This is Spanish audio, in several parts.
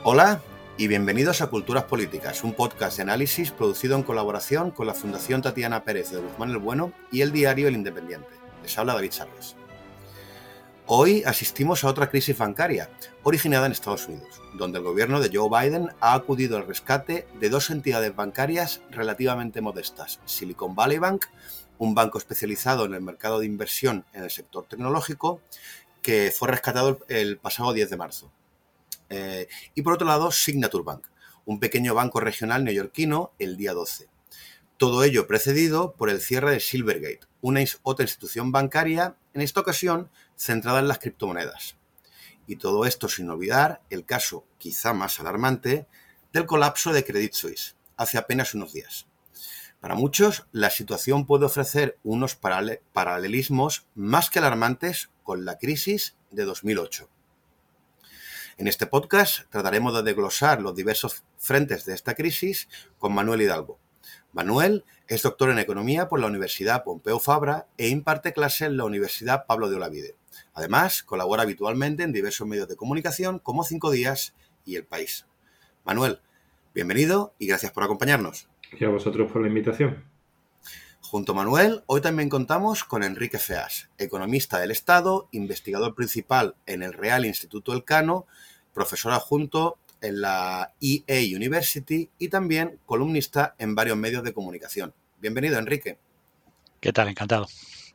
Hola y bienvenidos a Culturas Políticas, un podcast de análisis producido en colaboración con la Fundación Tatiana Pérez de Guzmán el Bueno y el diario El Independiente. Les habla David Sarles. Hoy asistimos a otra crisis bancaria, originada en Estados Unidos, donde el gobierno de Joe Biden ha acudido al rescate de dos entidades bancarias relativamente modestas, Silicon Valley Bank, un banco especializado en el mercado de inversión en el sector tecnológico, que fue rescatado el pasado 10 de marzo. Y por otro lado, Signature Bank, un pequeño banco regional neoyorquino, el día 12. Todo ello precedido por el cierre de Silvergate, una otra institución bancaria, en esta ocasión centrada en las criptomonedas. Y todo esto sin olvidar el caso, quizá más alarmante, del colapso de Credit Suisse, hace apenas unos días. Para muchos, la situación puede ofrecer unos paralelismos más que alarmantes con la crisis de 2008. En este podcast trataremos de desglosar los diversos frentes de esta crisis con Manuel Hidalgo. Manuel es doctor en Economía por la Universidad Pompeu Fabra e imparte clases en la Universidad Pablo de Olavide. Además, colabora habitualmente en diversos medios de comunicación como 5 Días y El País. Manuel, bienvenido y gracias por acompañarnos. Y a vosotros por la invitación. Junto a Manuel, hoy también contamos con Enrique Feas, economista del Estado, investigador principal en el Real Instituto Elcano, profesor adjunto en la EA University y también columnista en varios medios de comunicación. Bienvenido, Enrique. ¿Qué tal? Encantado.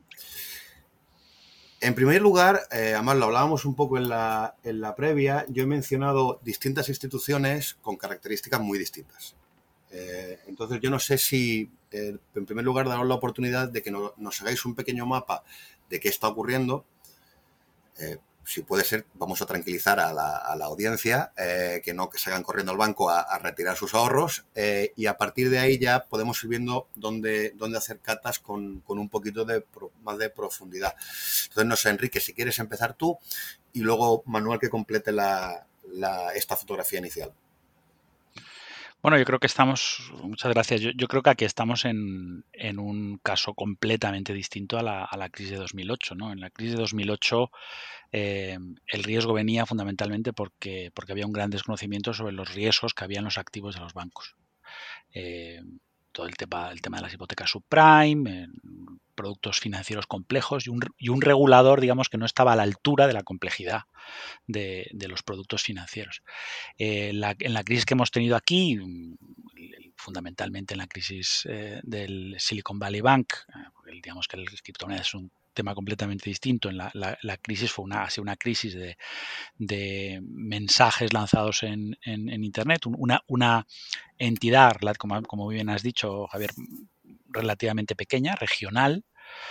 En primer lugar, además lo hablábamos un poco en la previa, yo he mencionado distintas instituciones con características muy distintas. Entonces yo no sé si, en primer lugar, daros la oportunidad de que nos hagáis un pequeño mapa de qué está ocurriendo. Si puede ser, vamos a tranquilizar a la audiencia, que no que se hagan corriendo al banco a retirar sus ahorros, y a partir de ahí ya podemos ir viendo dónde hacer catas con un poquito más de profundidad. Entonces, no sé, Enrique, si quieres empezar tú y luego Manuel que complete esta fotografía inicial. Bueno, yo creo que muchas gracias, yo creo que aquí estamos en un caso completamente distinto a la crisis de 2008, ¿no? En la crisis de 2008 el riesgo venía fundamentalmente porque había un gran desconocimiento sobre los riesgos que había en los activos de los bancos. Todo el tema de las hipotecas subprime, productos financieros complejos y un regulador, digamos, que no estaba a la altura de la complejidad de los productos financieros. En la crisis que hemos tenido aquí, fundamentalmente en la crisis del Silicon Valley Bank, digamos que el criptomonedas es un tema completamente distinto. La crisis ha sido una crisis de mensajes lanzados en Internet, una entidad, como bien has dicho, Javier, relativamente pequeña, regional,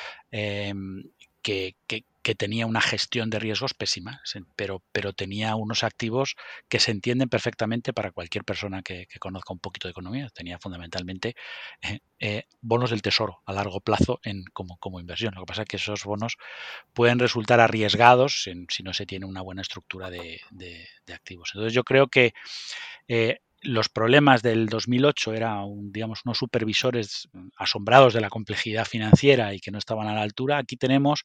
que tenía una gestión de riesgos pésima, pero tenía unos activos que se entienden perfectamente para cualquier persona que conozca un poquito de economía. Tenía fundamentalmente bonos del tesoro a largo plazo como inversión. Lo que pasa es que esos bonos pueden resultar arriesgados si no se tiene una buena estructura de activos. Entonces yo creo que los problemas del 2008 eran, digamos, unos supervisores asombrados de la complejidad financiera y que no estaban a la altura. Aquí tenemos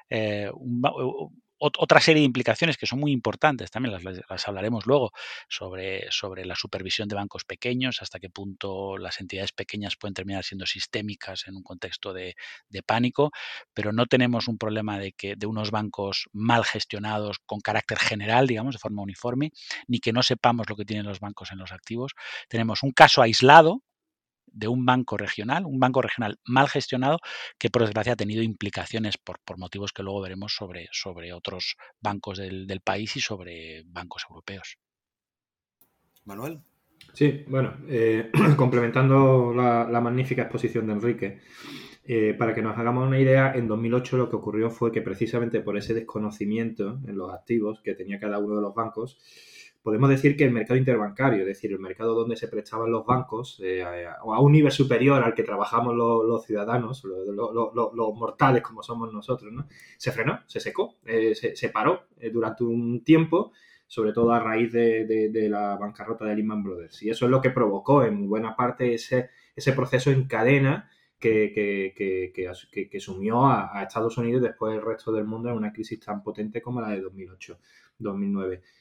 otra serie de implicaciones que son muy importantes, también las hablaremos luego, sobre la supervisión de bancos pequeños, hasta qué punto las entidades pequeñas pueden terminar siendo sistémicas en un contexto de pánico, pero no tenemos un problema de unos bancos mal gestionados con carácter general, digamos, de forma uniforme, ni que no sepamos lo que tienen los bancos en los activos. Tenemos un caso aislado de un banco regional mal gestionado que por desgracia ha tenido implicaciones por motivos que luego veremos sobre otros bancos del país y sobre bancos europeos. Manuel. Sí, bueno, complementando la magnífica exposición de Enrique, para que nos hagamos una idea, en 2008 lo que ocurrió fue que precisamente por ese desconocimiento en los activos que tenía cada uno de los bancos, podemos decir que el mercado interbancario, es decir, el mercado donde se prestaban los bancos, a un nivel superior al que trabajamos los ciudadanos, los mortales como somos nosotros, ¿no? Se frenó, se secó, se paró durante un tiempo, sobre todo a raíz de la bancarrota de Lehman Brothers. Y eso es lo que provocó en buena parte ese proceso en cadena que sumió a Estados Unidos y después el resto del mundo en una crisis tan potente como la de 2008-2009.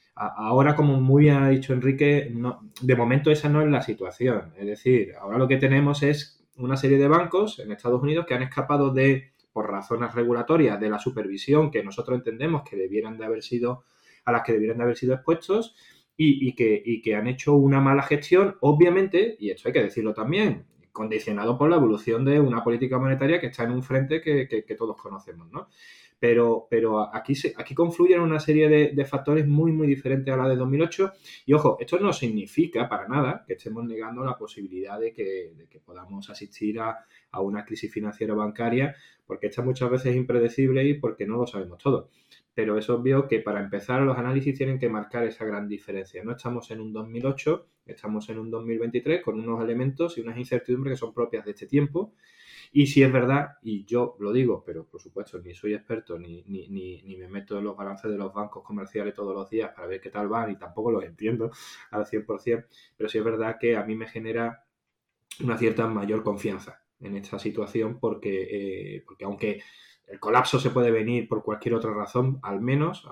Ahora, como muy bien ha dicho Enrique, de momento esa no es la situación. Es decir, ahora lo que tenemos es una serie de bancos en Estados Unidos que han escapado por razones regulatorias, de la supervisión que nosotros entendemos que debieran de haber sido, a las que debieran de haber sido expuestos, y que han hecho una mala gestión, obviamente, y esto hay que decirlo también, condicionado por la evolución de una política monetaria que está en un frente que todos conocemos, ¿no? Pero aquí confluyen una serie de factores muy, muy diferentes a la de 2008. Y ojo, esto no significa para nada que estemos negando la posibilidad de que podamos asistir a una crisis financiera bancaria, porque esta muchas veces es impredecible y porque no lo sabemos todo. Pero es obvio que para empezar los análisis tienen que marcar esa gran diferencia. No estamos en un 2008, estamos en un 2023 con unos elementos y unas incertidumbres que son propias de este tiempo. Y si es verdad, y yo lo digo, pero por supuesto ni soy experto ni me meto en los balances de los bancos comerciales todos los días para ver qué tal van y tampoco los entiendo al 100%, pero sí es verdad que a mí me genera una cierta mayor confianza en esta situación porque aunque el colapso se puede venir por cualquier otra razón, al menos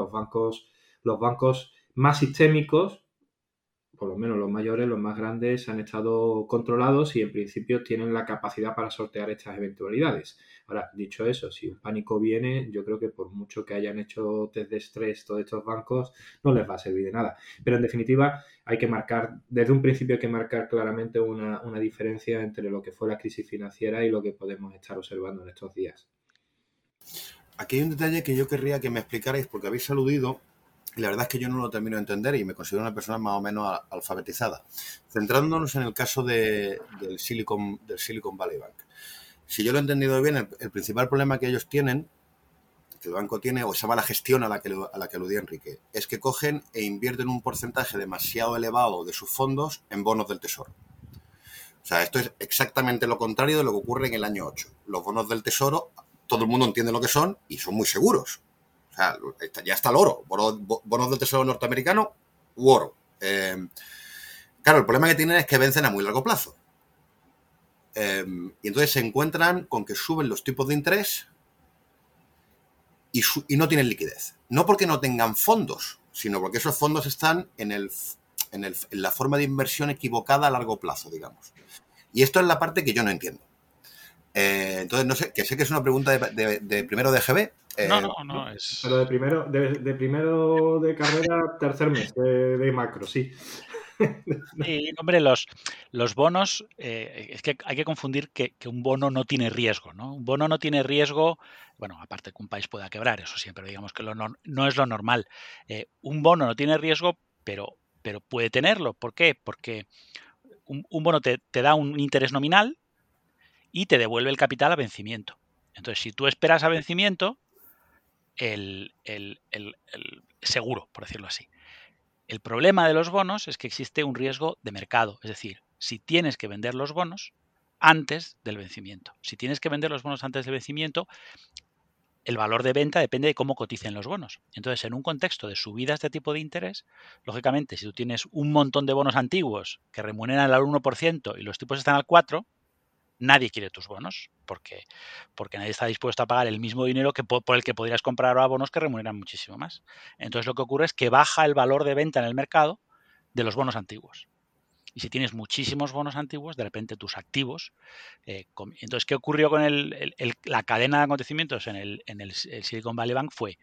los bancos más sistémicos, por lo menos los mayores, los más grandes, han estado controlados y en principio tienen la capacidad para sortear estas eventualidades. Ahora, dicho eso, si un pánico viene, yo creo que por mucho que hayan hecho test de estrés todos estos bancos, no les va a servir de nada. Pero en definitiva, hay que marcar, desde un principio hay que marcar claramente una diferencia entre lo que fue la crisis financiera y lo que podemos estar observando en estos días. Aquí hay un detalle que yo querría que me explicarais, porque habéis aludido, y la verdad es que yo no lo termino de entender y me considero una persona más o menos alfabetizada. Centrándonos en el caso del Silicon Valley Bank. Si yo lo he entendido bien, el principal problema que ellos tienen, que el banco tiene, o esa mala gestión a la que aludía Enrique, es que cogen e invierten un porcentaje demasiado elevado de sus fondos en bonos del Tesoro. O sea, esto es exactamente lo contrario de lo que ocurre en el año 8. Los bonos del Tesoro, todo el mundo entiende lo que son y son muy seguros. O sea, ya está el oro. Bonos del Tesoro norteamericano u oro. Claro, el problema que tienen es que vencen a muy largo plazo. Y entonces se encuentran con que suben los tipos de interés y no tienen liquidez. No porque no tengan fondos, sino porque esos fondos están en la forma de inversión equivocada a largo plazo, digamos. Y esto es la parte que yo no entiendo. Entonces, no sé, que sé que es una pregunta de primero de GB. No, es... Pero de primero de carrera, tercer mes de macro, sí. Sí, hombre, los bonos, es que hay que confundir que un bono no tiene riesgo, ¿no? Un bono no tiene riesgo, bueno, aparte que un país pueda quebrar, eso siempre digamos que no es lo normal. Un bono no tiene riesgo, pero puede tenerlo. ¿Por qué? Porque un bono te da un interés nominal y te devuelve el capital a vencimiento. Entonces, si tú esperas a vencimiento, el seguro, por decirlo así. El problema de los bonos es que existe un riesgo de mercado, es decir, si tienes que vender los bonos antes del vencimiento. Si tienes que vender los bonos antes del vencimiento, el valor de venta depende de cómo coticen los bonos. Entonces, en un contexto de subidas de tipo de interés, lógicamente, si tú tienes un montón de bonos antiguos que remuneran al 1% y los tipos están al 4%, nadie quiere tus bonos, porque nadie está dispuesto a pagar el mismo dinero que por el que podrías comprar ahora bonos que remuneran muchísimo más. Entonces lo que ocurre es que baja el valor de venta en el mercado de los bonos antiguos. Y si tienes muchísimos bonos antiguos, de repente tus activos... entonces, ¿qué ocurrió con la cadena de acontecimientos en el Silicon Valley Bank? Fue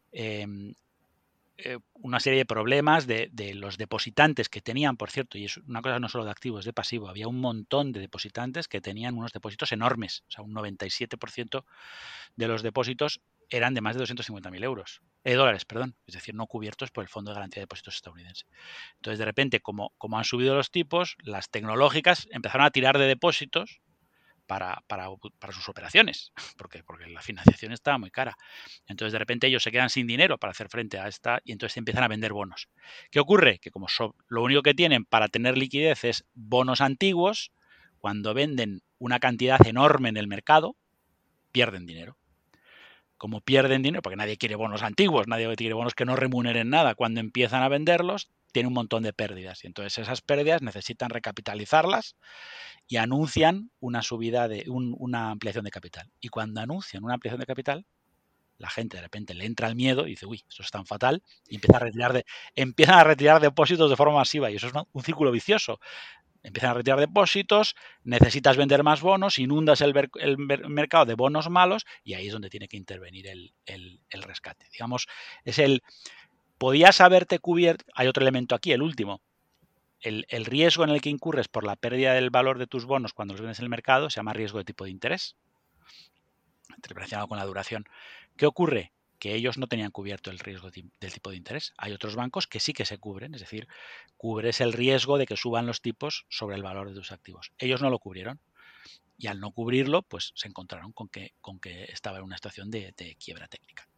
una serie de problemas de los depositantes que tenían, por cierto, y es una cosa no solo de activos, de pasivo, había un montón de depositantes que tenían unos depósitos enormes, o sea, un 97% de los depósitos eran de más de 250.000 dólares, perdón, es decir, no cubiertos por el Fondo de Garantía de Depósitos estadounidense. Entonces, de repente, como han subido los tipos, las tecnológicas empezaron a tirar de depósitos para sus operaciones, porque la financiación estaba muy cara. Entonces, de repente, ellos se quedan sin dinero para hacer frente a esta y entonces empiezan a vender bonos. ¿Qué ocurre? Que como lo único que tienen para tener liquidez es bonos antiguos, cuando venden una cantidad enorme en el mercado, pierden dinero. Como pierden dinero, porque nadie quiere bonos antiguos, nadie quiere bonos que no remuneren nada, cuando empiezan a venderlos, tiene un montón de pérdidas. Y entonces esas pérdidas necesitan recapitalizarlas y anuncian una subida una ampliación de capital. Y cuando anuncian una ampliación de capital, la gente de repente le entra el miedo y dice, uy, esto es tan fatal, y empiezan a retirar depósitos de forma masiva, y eso es un círculo vicioso. Empiezan a retirar depósitos, necesitas vender más bonos, inundas el mercado de bonos malos, y ahí es donde tiene que intervenir el rescate. Digamos, podías haberte cubierto. Hay otro elemento aquí, el último. El riesgo en el que incurres por la pérdida del valor de tus bonos cuando los vendes en el mercado se llama riesgo de tipo de interés, relacionado con la duración. ¿Qué ocurre? Que ellos no tenían cubierto el riesgo del tipo de interés. Hay otros bancos que sí que se cubren, es decir, cubres el riesgo de que suban los tipos sobre el valor de tus activos. Ellos no lo cubrieron, y al no cubrirlo, pues se encontraron con que estaba en una situación de quiebra técnica.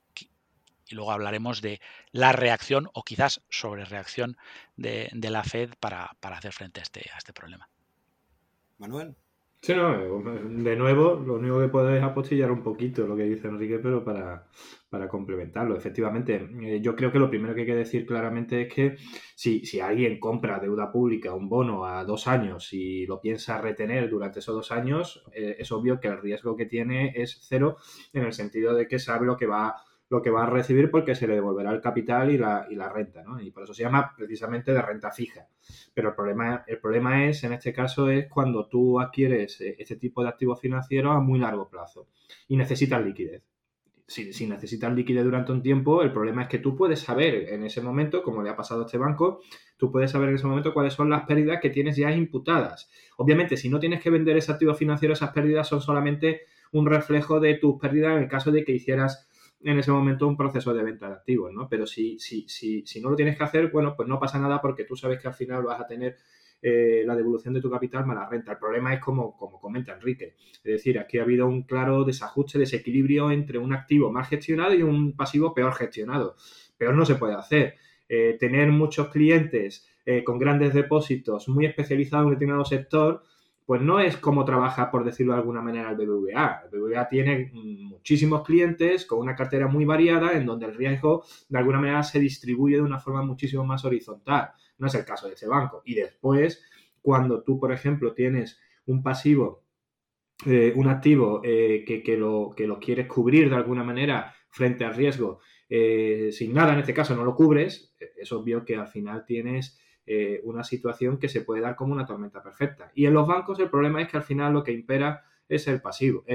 Y luego hablaremos de la reacción o quizás sobrereacción de la Fed para hacer frente a este problema. Manuel. Sí, no, de nuevo, lo único que puedo es apostillar un poquito lo que dice Enrique, pero para complementarlo. Efectivamente, yo creo que lo primero que hay que decir claramente es que si alguien compra deuda pública, un bono a 2 años y lo piensa retener durante esos 2 años, es obvio que el riesgo que tiene es cero, en el sentido de que sabe lo que va a recibir, porque se le devolverá el capital y la renta, ¿no? Y por eso se llama precisamente de renta fija. Pero el problema es, en este caso, es cuando tú adquieres este tipo de activos financieros a muy largo plazo y necesitas liquidez. Si necesitas liquidez durante un tiempo, el problema es que tú puedes saber en ese momento, como le ha pasado a este banco, tú puedes saber en ese momento cuáles son las pérdidas que tienes ya imputadas. Obviamente, si no tienes que vender ese activo financiero, esas pérdidas son solamente un reflejo de tus pérdidas en el caso de que hicieras en ese momento un proceso de venta de activos, ¿no? Pero si no lo tienes que hacer, bueno, pues no pasa nada, porque tú sabes que al final vas a tener la devolución de tu capital más la renta. El problema es como comenta Enrique. Es decir, aquí ha habido un claro desajuste, desequilibrio entre un activo mal gestionado y un pasivo peor gestionado. Peor no se puede hacer. Tener muchos clientes con grandes depósitos muy especializados en un determinado sector, pues no es como trabaja, por decirlo de alguna manera, el BBVA. El BBVA tiene muchísimos clientes con una cartera muy variada, en donde el riesgo de alguna manera se distribuye de una forma muchísimo más horizontal. No es el caso de este banco. Y después, cuando tú, por ejemplo, tienes un pasivo, un activo que lo quieres cubrir de alguna manera frente al riesgo, sin nada, en este caso no lo cubres, es obvio que al final tienes una situación que se puede dar como una tormenta perfecta. Y en los bancos el problema es que al final lo que impera es el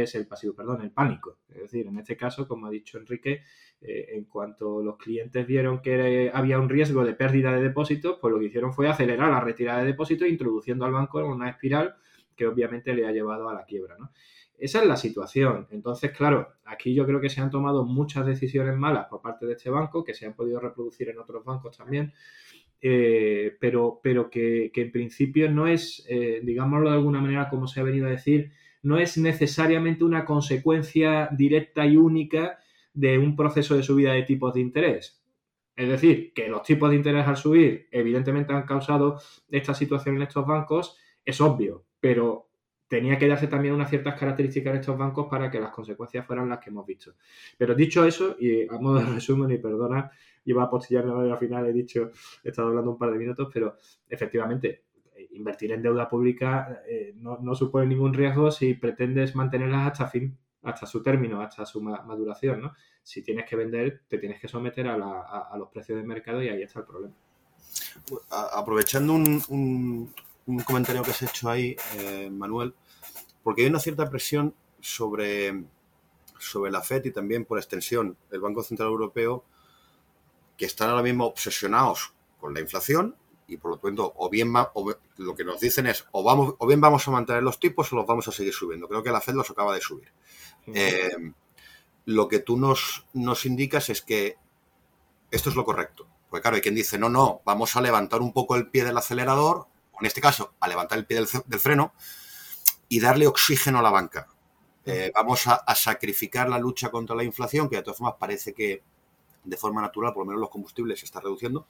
pánico. Es decir, en este caso, como ha dicho Enrique, en cuanto los clientes vieron que había un riesgo de pérdida de depósitos, pues lo que hicieron fue acelerar la retirada de depósitos, introduciendo al banco en una espiral que obviamente le ha llevado a la quiebra, ¿no? Esa es la situación. Entonces, claro, aquí yo creo que se han tomado muchas decisiones malas por parte de este banco, que se han podido reproducir en otros bancos también, pero que en principio no es, digámoslo de alguna manera, como se ha venido a decir, no es necesariamente una consecuencia directa y única de un proceso de subida de tipos de interés. Es decir, que los tipos de interés al subir evidentemente han causado esta situación en estos bancos, es obvio, pero tenía que darse también unas ciertas características en estos bancos para que las consecuencias fueran las que hemos visto. Pero dicho eso, y a modo de resumen, y perdona, iba a postillarme al final, he estado hablando un par de minutos, pero efectivamente, invertir en deuda pública no supone ningún riesgo si pretendes mantenerlas hasta su término, hasta su maduración, ¿no? Si tienes que vender, te tienes que someter a los precios de mercado, y ahí está el problema. Aprovechando un comentario que has hecho ahí, Manuel, porque hay una cierta presión sobre la FED y también por extensión el Banco Central Europeo, que están ahora mismo obsesionados con la inflación y por lo tanto lo que nos dicen es o bien vamos a mantener los tipos o los vamos a seguir subiendo. Creo que la FED los acaba de subir. Lo que tú nos indicas es que esto es lo correcto. Porque claro, hay quien dice, no, vamos a levantar un poco el pie del acelerador, o en este caso, a levantar el pie del freno y darle oxígeno a la banca. Vamos a sacrificar la lucha contra la inflación, que de todas formas parece que de forma natural, por lo menos los combustibles se está reduciendo,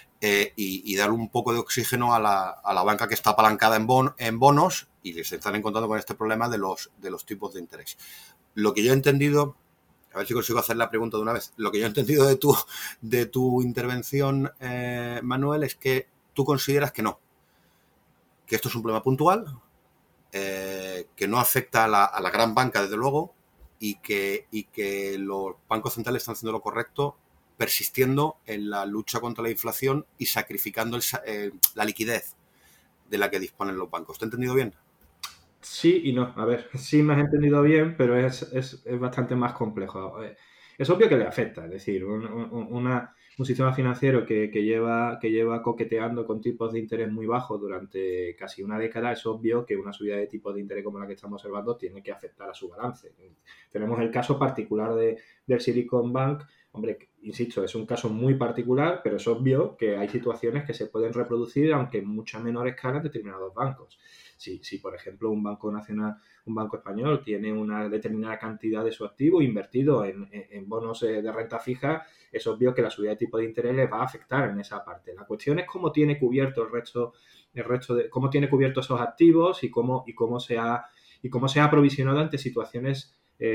y dar un poco de oxígeno a la banca que está apalancada en bonos, y les están encontrando con este problema de los tipos de interés. Lo que yo he entendido, a ver si consigo hacer la pregunta de una vez, lo que yo he entendido de tu intervención, Manuel, es que tú consideras que no, que esto es un problema puntual, que no afecta a la gran banca, desde luego, y que los bancos centrales están haciendo lo correcto, persistiendo en la lucha contra la inflación y sacrificando la liquidez de la que disponen los bancos. ¿Te he entendido bien? Sí y no. A ver, sí me has entendido bien, pero es bastante más complejo. Es obvio que le afecta. Es decir, un sistema financiero que lleva coqueteando con tipos de interés muy bajos durante casi una década, es obvio que una subida de tipos de interés como la que estamos observando tiene que afectar a su balance. Tenemos el caso particular del Silicon Bank. Hombre, insisto, es un caso muy particular, pero es obvio que hay situaciones que se pueden reproducir, aunque en mucha menor escala, en determinados bancos. Si, por ejemplo, un banco nacional, un banco español tiene una determinada cantidad de su activo invertido en bonos de renta fija, es obvio que la subida de tipo de interés les va a afectar en esa parte. La cuestión es cómo tiene cubierto el resto de cómo tiene cubierto esos activos y cómo se ha aprovisionado ante situaciones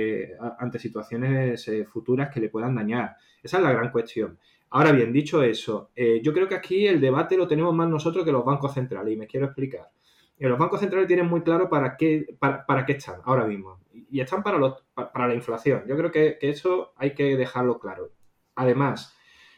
futuras que le puedan dañar. Esa es la gran cuestión. Ahora bien, dicho eso, yo creo que aquí el debate lo tenemos más nosotros que los bancos centrales y me quiero explicar. Los bancos centrales tienen muy claro para qué están ahora mismo. Y están para la inflación. Yo creo que eso hay que dejarlo claro. Además,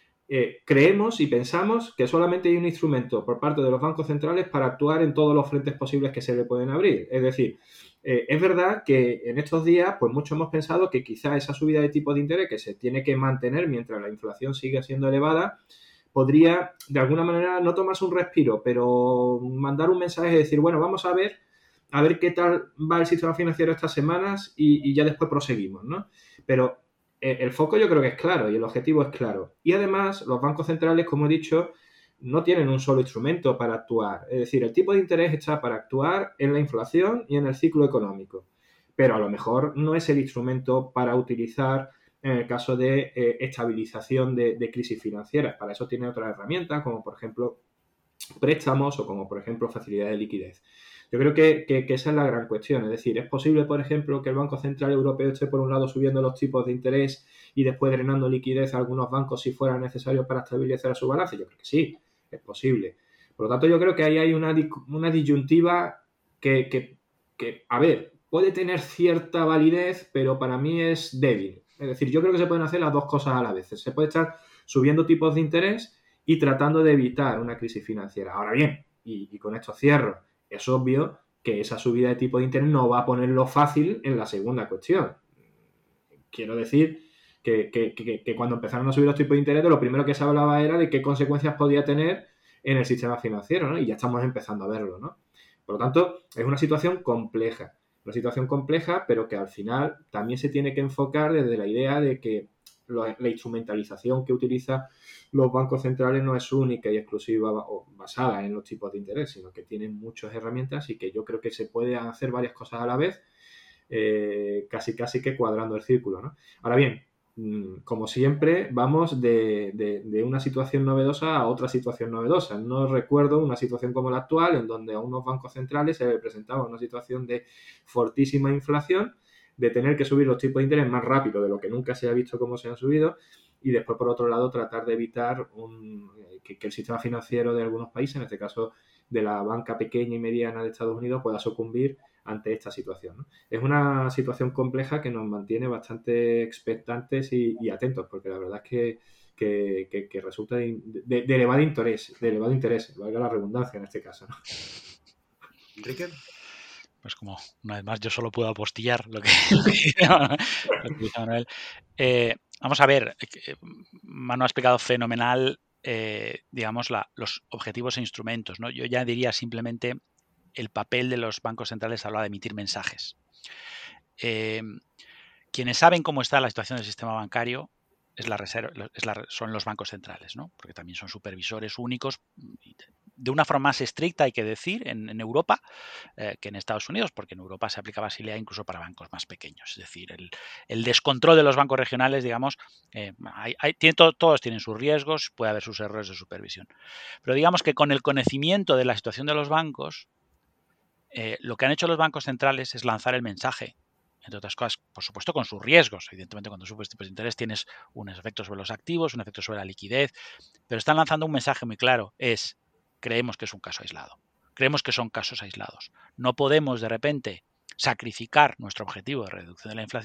creemos y pensamos que solamente hay un instrumento por parte de los bancos centrales para actuar en todos los frentes posibles que se le pueden abrir. Es decir, es verdad que en estos días, pues muchos hemos pensado que quizá esa subida de tipo de interés que se tiene que mantener mientras la inflación sigue siendo elevada, podría, de alguna manera, no tomarse un respiro, pero mandar un mensaje y decir, bueno, vamos a ver qué tal va el sistema financiero estas semanas y ya después proseguimos, ¿no? Pero el foco yo creo que es claro y el objetivo es claro. Y además, los bancos centrales, como he dicho, no tienen un solo instrumento para actuar. Es decir, el tipo de interés está para actuar en la inflación y en el ciclo económico. Pero a lo mejor no es el instrumento para utilizar en el caso de estabilización de crisis financieras. Para eso tiene otras herramientas, como por ejemplo préstamos o como por ejemplo facilidad de liquidez. Yo creo que esa es la gran cuestión. Es decir, ¿es posible, por ejemplo, que el Banco Central Europeo esté por un lado subiendo los tipos de interés y después drenando liquidez a algunos bancos si fuera necesario para estabilizar su balance? Yo creo que sí, es posible. Por lo tanto, yo creo que ahí hay una disyuntiva que, a ver, puede tener cierta validez, pero para mí es débil. Es decir, yo creo que se pueden hacer las dos cosas a la vez. Se puede estar subiendo tipos de interés y tratando de evitar una crisis financiera. Ahora bien, y con esto cierro, es obvio que esa subida de tipo de interés no va a ponerlo fácil en la segunda cuestión. Quiero decir que cuando empezaron a subir los tipos de interés, lo primero que se hablaba era de qué consecuencias podía tener en el sistema financiero, ¿no? Y ya estamos empezando a verlo, ¿no? Por lo tanto, es una situación compleja, pero que al final también se tiene que enfocar desde la idea de que la instrumentalización que utilizan los bancos centrales no es única y exclusiva o basada en los tipos de interés, sino que tienen muchas herramientas y que yo creo que se puede hacer varias cosas a la vez, casi que cuadrando el círculo, ¿no? Ahora bien, como siempre, vamos de una situación novedosa a otra situación novedosa. No recuerdo una situación como la actual, en donde a unos bancos centrales se les presentaba una situación de fortísima inflación, de tener que subir los tipos de interés más rápido de lo que nunca se ha visto cómo se han subido, y después, por otro lado, tratar de evitar que el sistema financiero de algunos países, en este caso de la banca pequeña y mediana de Estados Unidos, pueda sucumbir ante esta situación, ¿no? Es una situación compleja que nos mantiene bastante expectantes y atentos, porque la verdad es que resulta de elevado interés, valga la redundancia en este caso, ¿no? Enrique. Pues como una vez más yo solo puedo apostillar lo que dice Manuel. Vamos a ver, Manu ha explicado fenomenal, digamos, los objetivos e instrumentos, ¿no? Yo ya diría simplemente el papel de los bancos centrales a la hora de emitir mensajes. Quienes saben cómo está la situación del sistema bancario son los bancos centrales, ¿no? Porque también son supervisores únicos, de una forma más estricta, hay que decir, en Europa que en Estados Unidos, porque en Europa se aplica Basilea incluso para bancos más pequeños. Es decir, el descontrol de los bancos regionales, digamos, todos tienen sus riesgos, puede haber sus errores de supervisión. Pero digamos que con el conocimiento de la situación de los bancos, lo que han hecho los bancos centrales es lanzar el mensaje, entre otras cosas, por supuesto, con sus riesgos. Evidentemente, cuando subes tipos de interés tienes unos efectos sobre los activos, un efecto sobre la liquidez, pero están lanzando un mensaje muy claro, creemos que es un caso aislado. Creemos que son casos aislados. No podemos, de repente, sacrificar nuestro objetivo de reducción de la inflación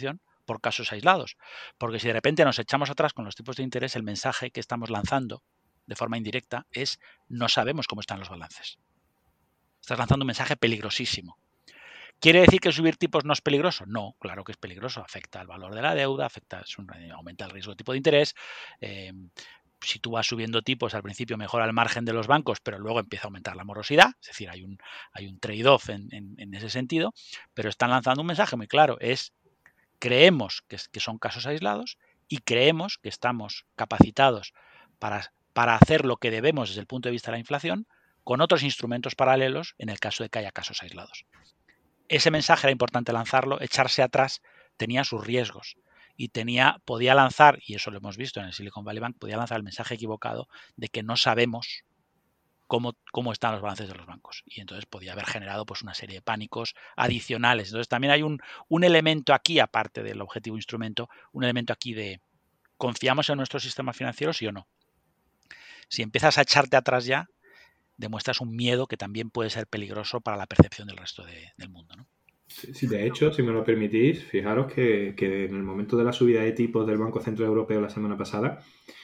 por casos aislados. Porque si de repente nos echamos atrás con los tipos de interés, el mensaje que estamos lanzando de forma indirecta es: no sabemos cómo están los balances. Estás lanzando un mensaje peligrosísimo. ¿Quiere decir que subir tipos no es peligroso? No, claro que es peligroso. Afecta al valor de la deuda, aumenta el riesgo de tipo de interés. Si tú vas subiendo tipos, al principio mejora el margen de los bancos, pero luego empieza a aumentar la morosidad. Es decir, hay un trade-off en ese sentido. Pero están lanzando un mensaje muy claro. Creemos que son casos aislados y creemos que estamos capacitados para hacer lo que debemos desde el punto de vista de la inflación con otros instrumentos paralelos en el caso de que haya casos aislados. Ese mensaje era importante lanzarlo, echarse atrás tenía sus riesgos y podía lanzar, y eso lo hemos visto en el Silicon Valley Bank, podía lanzar el mensaje equivocado de que no sabemos cómo están los balances de los bancos. Y entonces podía haber generado pues una serie de pánicos adicionales. Entonces también hay un elemento aquí, aparte del objetivo instrumento, un elemento aquí de ¿confiamos en nuestros sistemas financieros, sí o no? Si empiezas a echarte atrás ya, demuestras un miedo que también puede ser peligroso para la percepción del resto del mundo, ¿no? Sí, de hecho, si me lo permitís, fijaros que en el momento de la subida de tipos del Banco Central Europeo la semana pasada,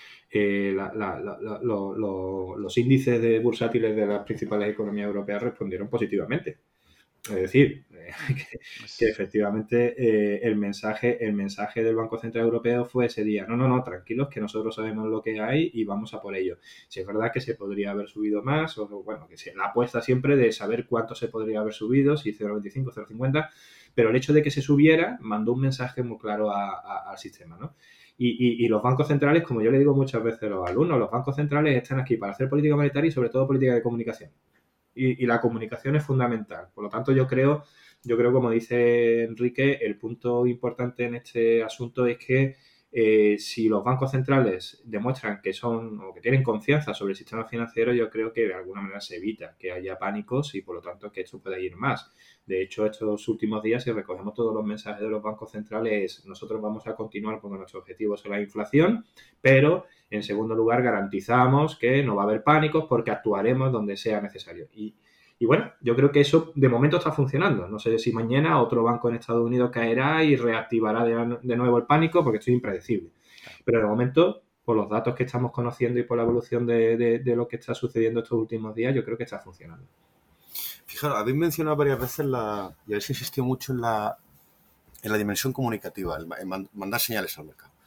los índices de bursátiles de las principales economías europeas respondieron positivamente. Es decir, que efectivamente el mensaje del Banco Central Europeo fue ese día: no, tranquilos, que nosotros sabemos lo que hay y vamos a por ello. Si es verdad que se podría haber subido más, o bueno, que la apuesta siempre de saber cuánto se podría haber subido, si 0,25, 0,50, pero el hecho de que se subiera mandó un mensaje muy claro al sistema, ¿no? Y los bancos centrales, como yo le digo muchas veces a los alumnos, los bancos centrales están aquí para hacer política monetaria y sobre todo política de comunicación. Y la comunicación es fundamental. Por lo tanto, yo creo, como dice Enrique, el punto importante en este asunto es que si los bancos centrales demuestran que son o que tienen confianza sobre el sistema financiero, yo creo que de alguna manera se evita que haya pánicos y por lo tanto que esto pueda ir más. De hecho, estos últimos días, si recogemos todos los mensajes de los bancos centrales, nosotros vamos a continuar con nuestros objetivos en la inflación, pero en segundo lugar garantizamos que no va a haber pánicos porque actuaremos donde sea necesario. Y bueno, yo creo que eso de momento está funcionando. No sé si mañana otro banco en Estados Unidos caerá y reactivará de nuevo el pánico, porque esto es impredecible. Pero de momento, por los datos que estamos conociendo y por la evolución de lo que está sucediendo estos últimos días, yo creo que está funcionando. Fijaros, habéis mencionado varias veces y habéis insistido mucho en la dimensión comunicativa, en mandar señales al mercado.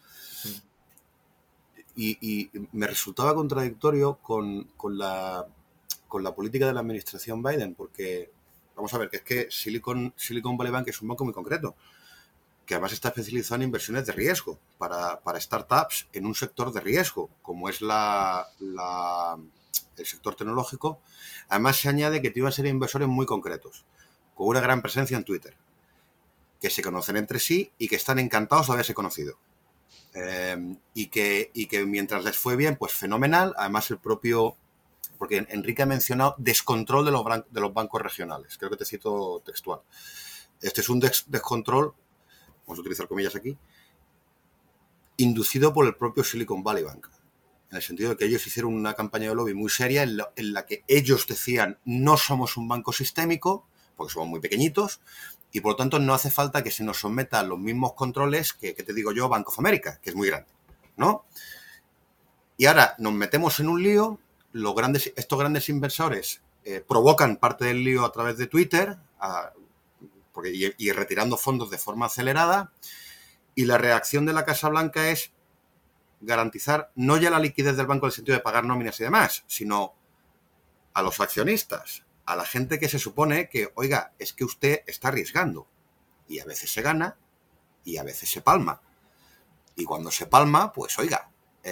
Y me resultaba contradictorio con la política de la administración Biden, porque vamos a ver, que es que Silicon Valley Bank es un banco muy concreto, que además está especializado en inversiones de riesgo para startups en un sector de riesgo, como es el sector tecnológico. Además se añade que tiene una serie de inversores muy concretos, con una gran presencia en Twitter, que se conocen entre sí y que están encantados de haberse conocido. Y que mientras les fue bien, pues fenomenal. Además el propio, porque Enrique ha mencionado descontrol de los bancos regionales, creo que te cito textual. Este es un descontrol, vamos a utilizar comillas aquí, inducido por el propio Silicon Valley Bank, en el sentido de que ellos hicieron una campaña de lobby muy seria en la que ellos decían: no somos un banco sistémico porque somos muy pequeñitos y por lo tanto no hace falta que se nos someta a los mismos controles que te digo yo, Bank of America, que es muy grande, ¿no? Y ahora nos metemos en un lío. Estos grandes inversores provocan parte del lío a través de Twitter y retirando fondos de forma acelerada, y la reacción de la Casa Blanca es garantizar no ya la liquidez del banco en el sentido de pagar nóminas y demás, sino a los accionistas, a la gente que se supone que, oiga, es que usted está arriesgando, y a veces se gana y a veces se palma, y cuando se palma, pues oiga,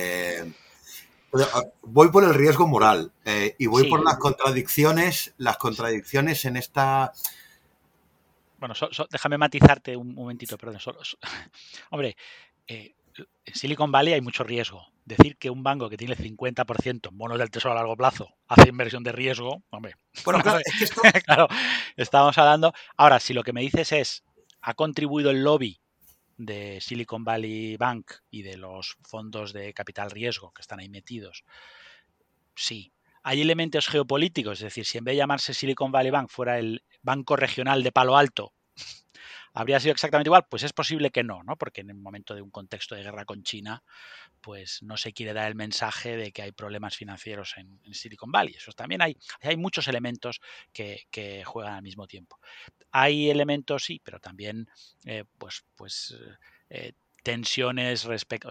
voy por el riesgo moral y voy por las contradicciones en esta. Bueno, déjame matizarte un momentito, perdón. Hombre, en Silicon Valley hay mucho riesgo. Decir que un banco que tiene el 50% en bonos del tesoro a largo plazo hace inversión de riesgo, hombre. Bueno, claro, es que esto. Claro, estábamos hablando. Ahora, si lo que me dices ¿ha contribuido el lobby de Silicon Valley Bank y de los fondos de capital riesgo que están ahí metidos? Sí. ¿Hay elementos geopolíticos? Es decir, si en vez de llamarse Silicon Valley Bank fuera el Banco Regional de Palo Alto, ¿Habría sido exactamente igual? Pues es posible que no, ¿no? Porque en el momento de un contexto de guerra con China, pues no se quiere dar el mensaje de que hay problemas financieros en Silicon Valley. Eso también hay muchos elementos que juegan al mismo tiempo. Hay elementos, sí, pero también eh, tensiones,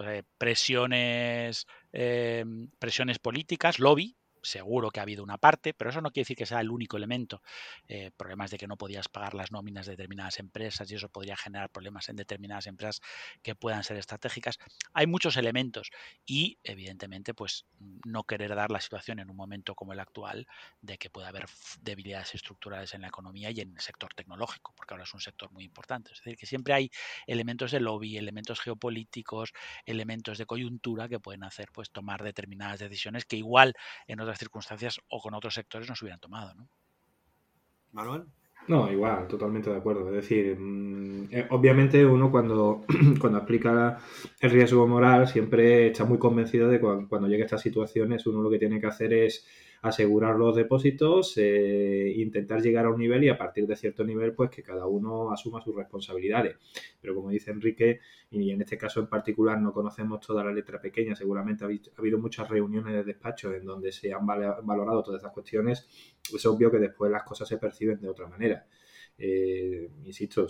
presiones políticas, lobby. Seguro que ha habido una parte, pero eso no quiere decir que sea el único elemento. Problemas de que no podías pagar las nóminas de determinadas empresas y eso podría generar problemas en determinadas empresas que puedan ser estratégicas. Hay muchos elementos y, evidentemente, pues no querer dar la situación en un momento como el actual de que puede haber debilidades estructurales en la economía y en el sector tecnológico, porque ahora es un sector muy importante. Es decir, que siempre hay elementos de lobby, elementos geopolíticos, elementos de coyuntura que pueden hacer pues tomar determinadas decisiones que igual en otras circunstancias o con otros sectores no se hubieran tomado, ¿no? Manuel. No, igual, totalmente de acuerdo. Es decir, obviamente uno cuando aplica el riesgo moral siempre está muy convencido de que cuando llega a estas situaciones uno lo que tiene que hacer es asegurar los depósitos, intentar llegar a un nivel y a partir de cierto nivel pues que cada uno asuma sus responsabilidades. Pero como dice Enrique, y en este caso en particular no conocemos toda la letra pequeña, seguramente ha habido muchas reuniones de despachos en donde se han valorado todas estas cuestiones. Es obvio que después las cosas se perciben de otra manera. Insisto,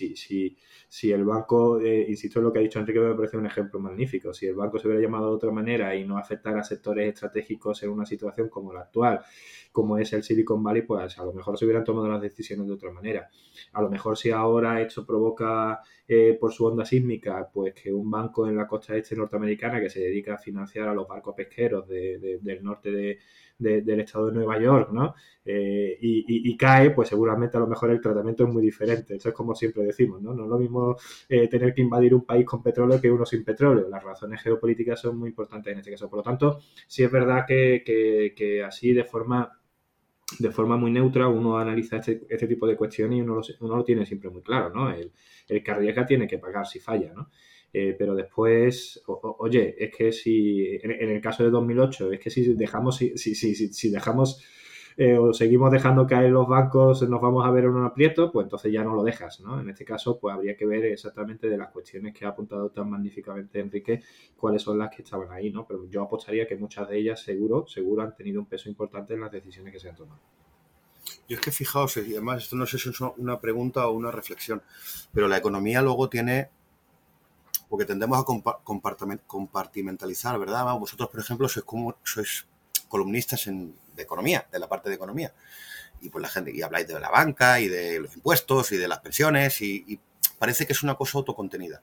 si el banco, insisto en lo que ha dicho Enrique, me parece un ejemplo magnífico. Si el banco se hubiera llamado de otra manera y no afectara a sectores estratégicos en una situación como la actual, como es el Silicon Valley, pues a lo mejor se hubieran tomado las decisiones de otra manera. A lo mejor si ahora esto provoca por su onda sísmica, pues que un banco en la costa este norteamericana que se dedica a financiar a los barcos pesqueros del norte del estado de Nueva York, ¿no? Y cae, pues seguramente a lo mejor el tratamiento es muy diferente. Eso es como siempre decimos, ¿no? No es lo mismo tener que invadir un país con petróleo que uno sin petróleo. Las razones geopolíticas son muy importantes en este caso. Por lo tanto, sí es verdad que así de forma muy neutra uno analiza este tipo de cuestiones y uno lo tiene siempre muy claro, ¿no? El que arriesga tiene que pagar si falla, ¿no? Pero después, oye, es que si en el caso de 2008, es que si dejamos o seguimos dejando caer los bancos, nos vamos a ver en un aprieto, pues entonces ya no lo dejas, ¿no? En este caso, pues habría que ver exactamente de las cuestiones que ha apuntado tan magníficamente Enrique, cuáles son las que estaban ahí, ¿no? Pero yo apostaría que muchas de ellas seguro han tenido un peso importante en las decisiones que se han tomado. Yo es que fijaos, y además esto no sé si es una pregunta o una reflexión, pero la economía luego tiene, porque tendemos a compartimentalizar, ¿verdad? Vosotros, por ejemplo, sois columnistas de economía, de la parte de economía, y pues la gente, y habláis de la banca y de los impuestos y de las pensiones y parece que es una cosa autocontenida.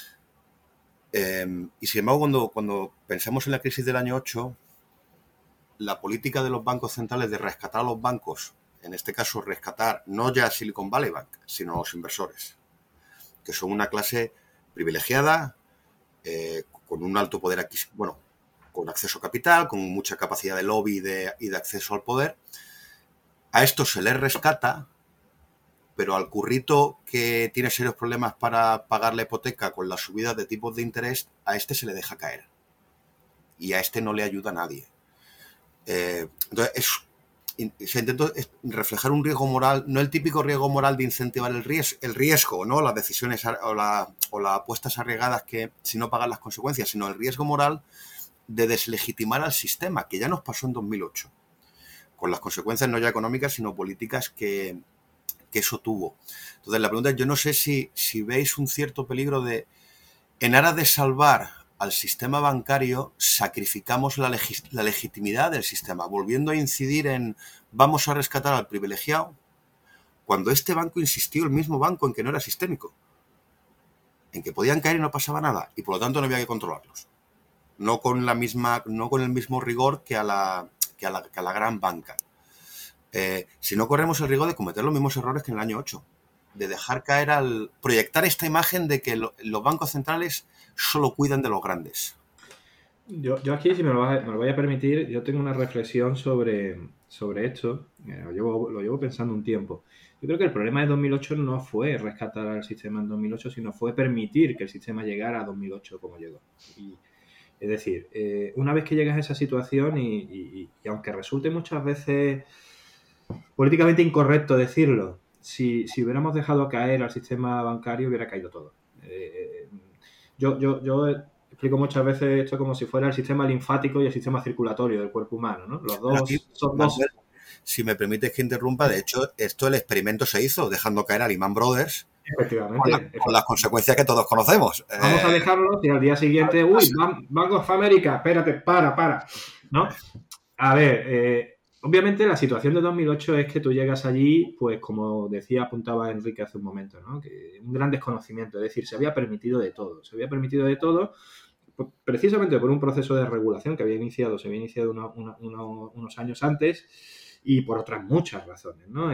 Y sin embargo, cuando pensamos en la crisis del año 8, la política de los bancos centrales de rescatar a los bancos, en este caso rescatar no ya Silicon Valley Bank, sino los inversores, que son una clase privilegiada, con un alto poder adquisitivo, bueno, con acceso a capital, con mucha capacidad de lobby y de acceso al poder. A esto se les rescata, pero al currito que tiene serios problemas para pagar la hipoteca con las subidas de tipos de interés, a este se le deja caer. Y a este no le ayuda a nadie. Entonces, se intentó reflejar un riesgo moral, no el típico riesgo moral de incentivar el riesgo, ¿no? Las decisiones o las apuestas arriesgadas que si no pagan las consecuencias, sino el riesgo moral de deslegitimar al sistema, que ya nos pasó en 2008, con las consecuencias no ya económicas, sino políticas que eso tuvo. Entonces, la pregunta es, yo no sé si veis un cierto peligro de, en aras de salvar al sistema bancario, sacrificamos la legitimidad del sistema, volviendo a incidir en vamos a rescatar al privilegiado, cuando este banco insistió, el mismo banco, en que no era sistémico, en que podían caer y no pasaba nada, y por lo tanto no había que controlarlos. No con el mismo rigor que a la gran banca. Si no corremos el riesgo de cometer los mismos errores que en el año 8, de dejar caer proyectar esta imagen de que los bancos centrales solo cuidan de los grandes. Yo aquí, si me lo voy a permitir, yo tengo una reflexión sobre esto. Lo llevo pensando un tiempo. Yo creo que el problema de 2008 no fue rescatar al sistema en 2008, sino fue permitir que el sistema llegara a 2008 como llegó. Es decir, una vez que llegas a esa situación y aunque resulte muchas veces políticamente incorrecto decirlo, si hubiéramos dejado caer al sistema bancario, hubiera caído todo. Yo explico muchas veces esto como si fuera el sistema linfático y el sistema circulatorio del cuerpo humano, ¿no? Los dos son dos. Si me permites que interrumpa, de hecho, el experimento se hizo dejando caer a Lehman Brothers. Efectivamente. Con las consecuencias que todos conocemos. Vamos a dejarlo y al día siguiente, Bank of America, espérate, para, ¿no? A ver, obviamente la situación de 2008 es que tú llegas allí, pues como decía, apuntaba Enrique hace un momento, ¿no? Que un gran desconocimiento, es decir, se había permitido de todo, pues, precisamente por un proceso de regulación que se había iniciado unos años antes y por otras muchas razones, ¿no?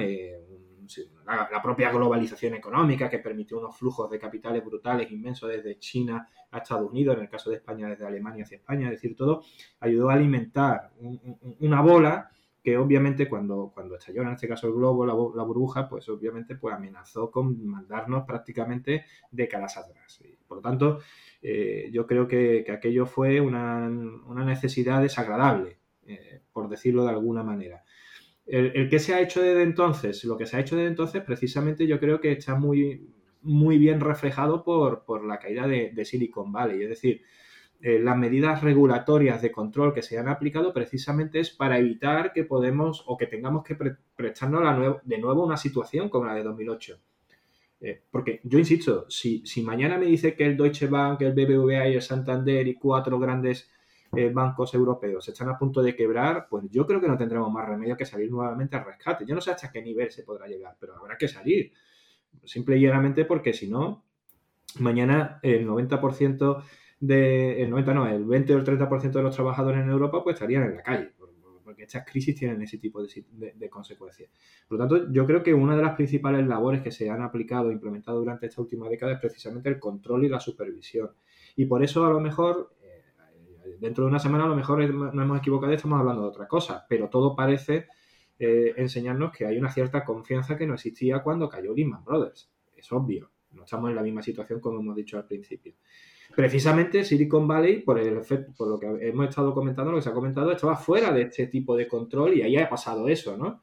La propia globalización económica que permitió unos flujos de capitales brutales, inmensos, desde China a Estados Unidos, en el caso de España desde Alemania hacia España, es decir, todo ayudó a alimentar una bola que obviamente cuando estalló, en este caso el globo, la burbuja, pues obviamente pues amenazó con mandarnos prácticamente décadas atrás. Y, por lo tanto, yo creo que aquello fue una necesidad desagradable, por decirlo de alguna manera. ¿El qué se ha hecho desde entonces? Lo que se ha hecho desde entonces precisamente yo creo que está muy, muy bien reflejado por la caída de Silicon Valley. Es decir, las medidas regulatorias de control que se han aplicado precisamente es para evitar que podemos o que tengamos que prestarnos de nuevo a una situación como la de 2008. Porque yo insisto, si mañana me dice que el Deutsche Bank, el BBVA y el Santander y 4 grandes bancos europeos están a punto de quebrar, pues yo creo que no tendremos más remedio que salir nuevamente al rescate. Yo no sé hasta qué nivel se podrá llegar, pero habrá que salir. Simple y llanamente porque si no, mañana el 90% el 90 no, el 20 o el 30% de los trabajadores en Europa pues estarían en la calle, porque estas crisis tienen ese tipo de consecuencias. Por lo tanto, yo creo que una de las principales labores que se han aplicado e implementado durante esta última década es precisamente el control y la supervisión. Y por eso a lo mejor dentro de una semana a lo mejor nos hemos equivocado y estamos hablando de otra cosa, pero todo parece enseñarnos que hay una cierta confianza que no existía cuando cayó Lehman Brothers. Es obvio, no estamos en la misma situación como hemos dicho al principio. Precisamente Silicon Valley, por lo que hemos estado comentando, lo que se ha comentado, estaba fuera de este tipo de control y ahí ha pasado eso, ¿no?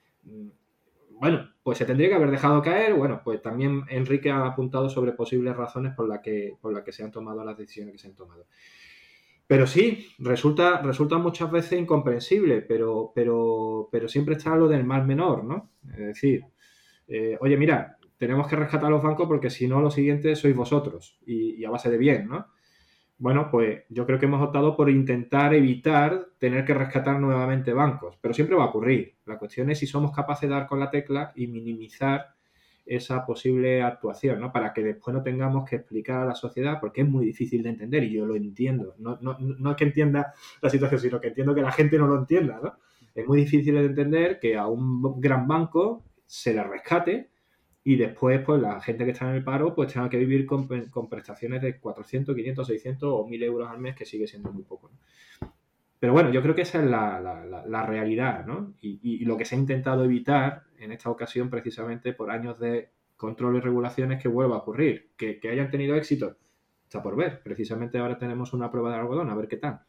Bueno, pues se tendría que haber dejado caer. Bueno, pues también Enrique ha apuntado sobre posibles razones por las que se han tomado las decisiones que se han tomado. Pero sí, resulta muchas veces incomprensible, pero siempre está lo del mal menor, ¿no? Es decir, oye, mira, tenemos que rescatar a los bancos porque si no, lo siguiente sois vosotros y a base de bien, ¿no? Bueno, pues yo creo que hemos optado por intentar evitar tener que rescatar nuevamente bancos, pero siempre va a ocurrir. La cuestión es si somos capaces de dar con la tecla y minimizar esa posible actuación, ¿no? Para que después no tengamos que explicar a la sociedad, porque es muy difícil de entender y yo lo entiendo. No es que entienda la situación, sino que entiendo que la gente no lo entienda, ¿no? Es muy difícil de entender que a un gran banco se le rescate y después, pues, la gente que está en el paro, pues, tenga que vivir con prestaciones de 400, 500, 600 o 1.000 euros al mes, que sigue siendo muy poco, ¿no? Pero bueno, yo creo que esa es la realidad, ¿no? Y lo que se ha intentado evitar en esta ocasión, precisamente por años de control y regulaciones, que vuelva a ocurrir. Que hayan tenido éxito, está por ver. Precisamente ahora tenemos una prueba de algodón, a ver qué tal.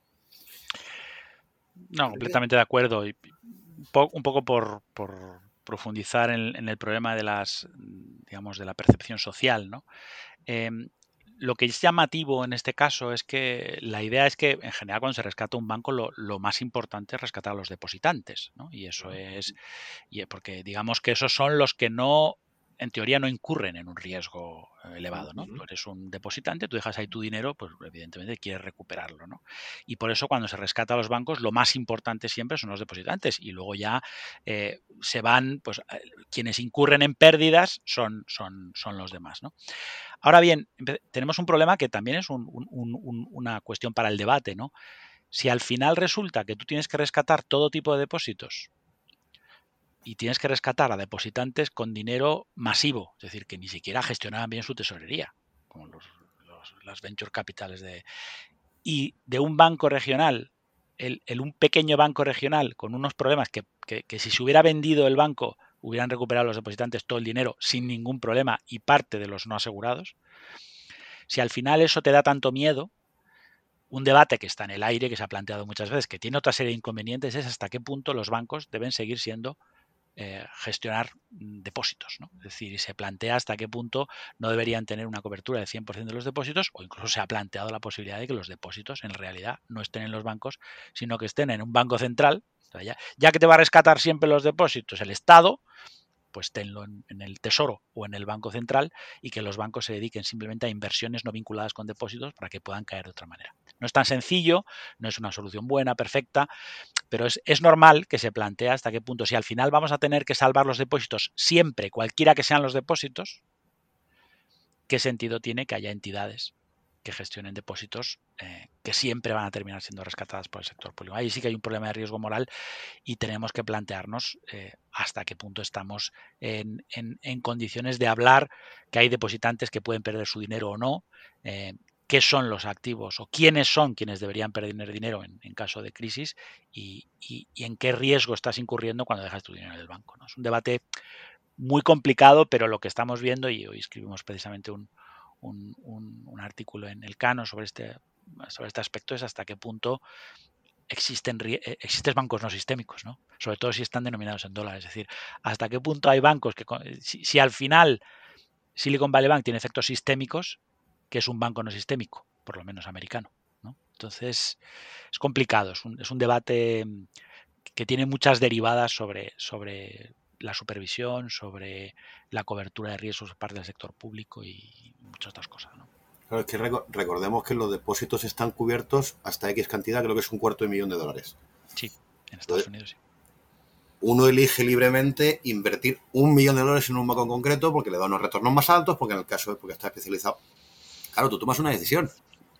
No, completamente de acuerdo. Y un poco por profundizar en el problema de de la percepción social, ¿no? Lo que es llamativo en este caso es que la idea es que, en general, cuando se rescata un banco, lo más importante es rescatar a los depositantes, ¿no? Y eso es porque digamos que esos son los que no, en teoría, no incurren en un riesgo elevado, ¿no? Tú eres un depositante, tú dejas ahí tu dinero, pues evidentemente quieres recuperarlo, ¿no? Y por eso cuando se rescata a los bancos, lo más importante siempre son los depositantes y luego ya se van, pues quienes incurren en pérdidas son los demás, ¿no? Ahora bien, tenemos un problema que también es una cuestión para el debate, ¿no? Si al final resulta que tú tienes que rescatar todo tipo de depósitos y tienes que rescatar a depositantes con dinero masivo, es decir, que ni siquiera gestionaban bien su tesorería, como las venture capitales y de un banco regional, un pequeño banco regional con unos problemas que si se hubiera vendido el banco hubieran recuperado los depositantes todo el dinero sin ningún problema y parte de los no asegurados. Si al final eso te da tanto miedo, un debate que está en el aire, que se ha planteado muchas veces, que tiene otra serie de inconvenientes, es hasta qué punto los bancos deben seguir siendo gestionar depósitos, ¿no? Es decir, y se plantea hasta qué punto no deberían tener una cobertura del 100% de los depósitos, o incluso se ha planteado la posibilidad de que los depósitos en realidad no estén en los bancos, sino que estén en un banco central. O sea, ya que te va a rescatar siempre los depósitos el Estado, pues tenlo en el Tesoro o en el Banco Central, y que los bancos se dediquen simplemente a inversiones no vinculadas con depósitos para que puedan caer de otra manera. No es tan sencillo, no es una solución buena, perfecta, pero es normal que se plantee hasta qué punto, si al final vamos a tener que salvar los depósitos siempre, cualquiera que sean los depósitos, qué sentido tiene que haya entidades que gestionen depósitos que siempre van a terminar siendo rescatadas por el sector público. Ahí sí que hay un problema de riesgo moral y tenemos que plantearnos hasta qué punto estamos en condiciones de hablar que hay depositantes que pueden perder su dinero o no, qué son los activos o quiénes son quienes deberían perder dinero en caso de crisis y en qué riesgo estás incurriendo cuando dejas tu dinero en el banco, ¿no? Es un debate muy complicado, pero lo que estamos viendo, y hoy escribimos precisamente un artículo en El Cano sobre este aspecto, es hasta qué punto existen bancos no sistémicos, ¿no? Sobre todo si están denominados en dólares. Es decir, hasta qué punto hay bancos que, si al final Silicon Valley Bank tiene efectos sistémicos, que es un banco no sistémico, por lo menos americano, ¿no? Entonces, es complicado, es un debate que tiene muchas derivadas sobre la supervisión, sobre la cobertura de riesgos por parte del sector público y muchas otras cosas, ¿no? Claro, es que recordemos que los depósitos están cubiertos hasta X cantidad, creo que es $250,000. Sí, en Estados Unidos sí. Uno elige libremente invertir $1.000.000 en un banco en concreto porque le da unos retornos más altos, porque en el caso porque está especializado. Claro, tú tomas una decisión.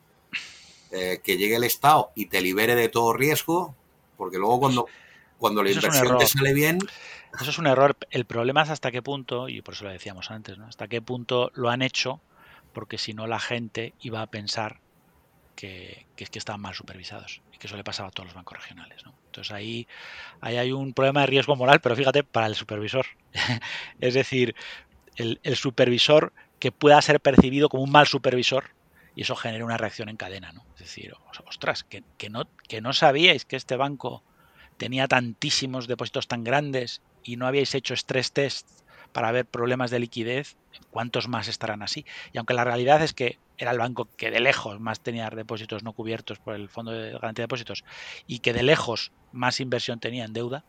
Que llegue el Estado y te libere de todo riesgo, porque luego cuando la inversión te sale bien... Eso es un error. El problema es hasta qué punto, y por eso lo decíamos antes, ¿no? Hasta qué punto lo han hecho, porque si no la gente iba a pensar que estaban mal supervisados, y que eso le pasaba a todos los bancos regionales, ¿no? Entonces ahí hay un problema de riesgo moral, pero fíjate, para el supervisor. Es decir, el supervisor que pueda ser percibido como un mal supervisor, y eso genera una reacción en cadena, ¿no? Es decir, ostras, que no sabíais que este banco tenía tantísimos depósitos tan grandes y no habíais hecho stress test para ver problemas de liquidez, ¿cuántos más estarán así? Y aunque la realidad es que era el banco que de lejos más tenía depósitos no cubiertos por el Fondo de Garantía de Depósitos y que de lejos más inversión tenía en deuda,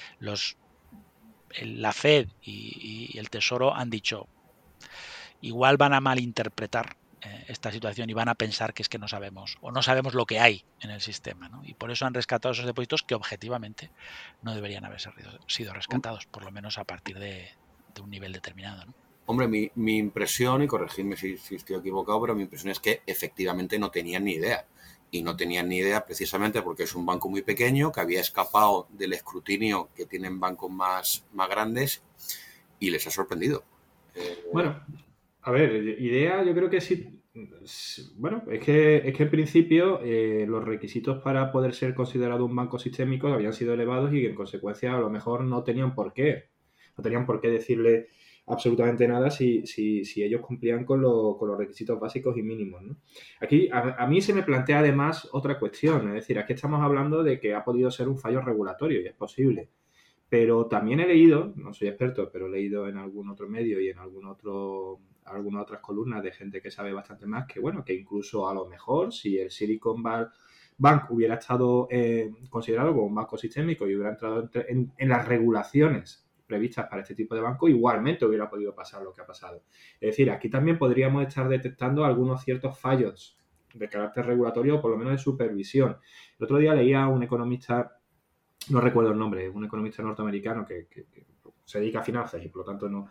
la Fed y el Tesoro han dicho, igual van a malinterpretar esta situación y van a pensar que es que no sabemos o no sabemos lo que hay en el sistema, ¿no? Y por eso han rescatado esos depósitos que objetivamente no deberían haber sido rescatados, por lo menos a partir de un nivel determinado, ¿no? Hombre, mi impresión, y corregidme si estoy equivocado, pero mi impresión es que efectivamente no tenían ni idea. Y no tenían ni idea precisamente porque es un banco muy pequeño que había escapado del escrutinio que tienen bancos más grandes y les ha sorprendido. Bueno, a ver, idea yo creo que sí. Bueno, es que en principio los requisitos para poder ser considerado un banco sistémico habían sido elevados y en consecuencia a lo mejor no tenían por qué. No tenían por qué decirle absolutamente nada si ellos cumplían con los requisitos básicos y mínimos, ¿no? Aquí a mí se me plantea además otra cuestión, es decir, aquí estamos hablando de que ha podido ser un fallo regulatorio y es posible, pero también he leído, no soy experto, pero he leído en algún otro medio y en algunas otras columnas de gente que sabe bastante más, que bueno, que incluso a lo mejor si el Silicon Valley Bank hubiera estado considerado como un banco sistémico y hubiera entrado en las regulaciones previstas para este tipo de banco, igualmente hubiera podido pasar lo que ha pasado. Es decir, aquí también podríamos estar detectando algunos ciertos fallos de carácter regulatorio o por lo menos de supervisión. El otro día leía a un economista, no recuerdo el nombre, un economista norteamericano que se dedica a finanzas y por lo tanto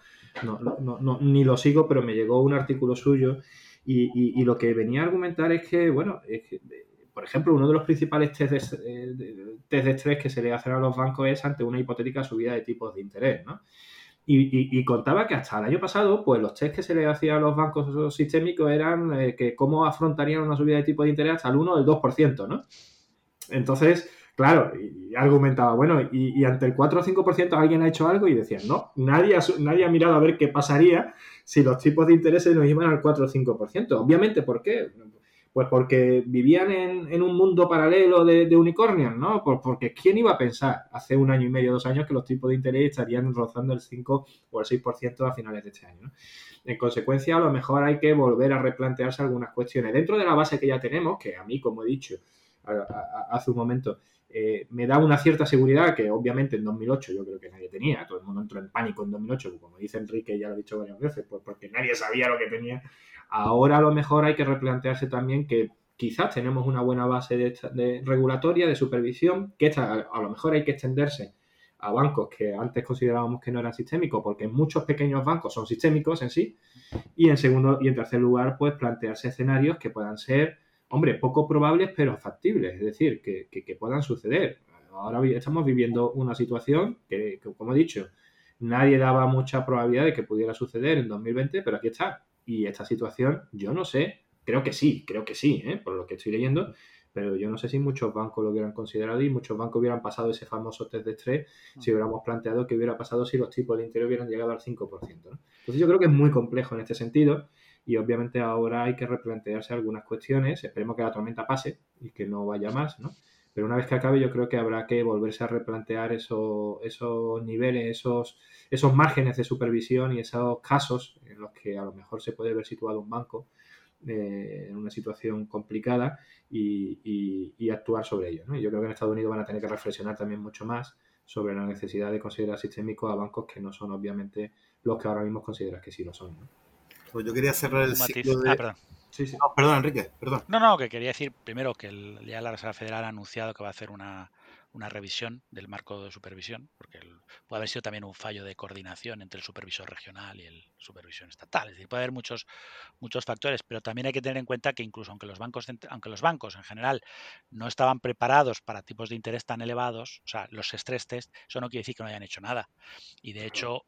ni lo sigo, pero me llegó un artículo suyo y lo que venía a argumentar es que, bueno, por ejemplo, uno de los principales test de estrés que se le hacen a los bancos es ante una hipotética subida de tipos de interés, ¿no? Y contaba que hasta el año pasado, pues los test que se le hacían a los bancos sistémicos eran que cómo afrontarían una subida de tipos de interés hasta el 1 o el 2%, ¿no? Entonces, claro, y argumentaba, bueno, y ante el 4 o 5% alguien ha hecho algo y decían, no, nadie ha mirado a ver qué pasaría si los tipos de interés nos iban al 4 o 5%. Obviamente, ¿por qué? Pues porque vivían en un mundo paralelo de unicornios, ¿no? Porque ¿quién iba a pensar hace 1 año y medio, 2 años que los tipos de interés estarían rozando el 5 o el 6% a finales de este año, ¿no? En consecuencia, a lo mejor hay que volver a replantearse algunas cuestiones. Dentro de la base que ya tenemos, que a mí, como he dicho hace un momento, me da una cierta seguridad que obviamente en 2008 yo creo que nadie tenía. Todo el mundo entró en pánico en 2008, como dice Enrique, ya lo he dicho varias veces, pues porque nadie sabía lo que tenía. Ahora a lo mejor hay que replantearse también que quizás tenemos una buena base de regulatoria, de supervisión, que a lo mejor hay que extenderse a bancos que antes considerábamos que no eran sistémicos, porque muchos pequeños bancos son sistémicos en sí, y en tercer lugar, pues plantearse escenarios que puedan ser, hombre, poco probables, pero factibles, es decir, que puedan suceder. Ahora estamos viviendo una situación que, como he dicho, nadie daba mucha probabilidad de que pudiera suceder en 2020, pero aquí está. Y esta situación, yo no sé, creo que sí, por lo que estoy leyendo, pero yo no sé si muchos bancos lo hubieran considerado y muchos bancos hubieran pasado ese famoso test de estrés si hubiéramos planteado qué hubiera pasado si los tipos de interés hubieran llegado al 5%, ¿no? Entonces yo creo que es muy complejo en este sentido y obviamente ahora hay que replantearse algunas cuestiones. Esperemos que la tormenta pase y que no vaya más, ¿no? Pero una vez que acabe yo creo que habrá que volverse a replantear esos niveles, esos márgenes de supervisión y esos casos en los que a lo mejor se puede ver situado un banco en una situación complicada y actuar sobre ello, ¿no? Y yo creo que en Estados Unidos van a tener que reflexionar también mucho más sobre la necesidad de considerar sistémicos a bancos que no son obviamente los que ahora mismo consideras que sí lo son, ¿no? Pues yo quería cerrar el ciclo de... perdón. Sí. No, perdón, Enrique, perdón. No, que quería decir primero que ya la Reserva Federal ha anunciado que va a hacer una revisión del marco de supervisión, porque puede haber sido también un fallo de coordinación entre el supervisor regional y el supervisor estatal. Es decir, puede haber muchos factores, pero también hay que tener en cuenta que incluso aunque los bancos en general no estaban preparados para tipos de interés tan elevados, o sea, los stress test, eso no quiere decir que no hayan hecho nada. Y de hecho,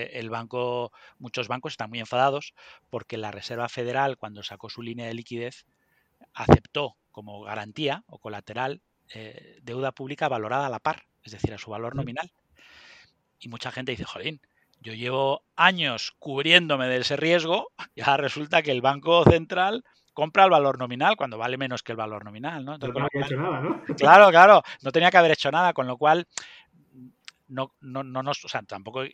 muchos bancos están muy enfadados porque la Reserva Federal, cuando sacó su línea de liquidez, aceptó como garantía o colateral deuda pública valorada a la par, es decir, a su valor nominal. Y mucha gente dice, jolín, yo llevo años cubriéndome de ese riesgo y ahora resulta que el Banco Central compra el valor nominal cuando vale menos que el valor nominal, ¿no? Entonces, no había hecho nada, ¿no? Claro, no tenía que haber hecho nada, con lo cual o sea, tampoco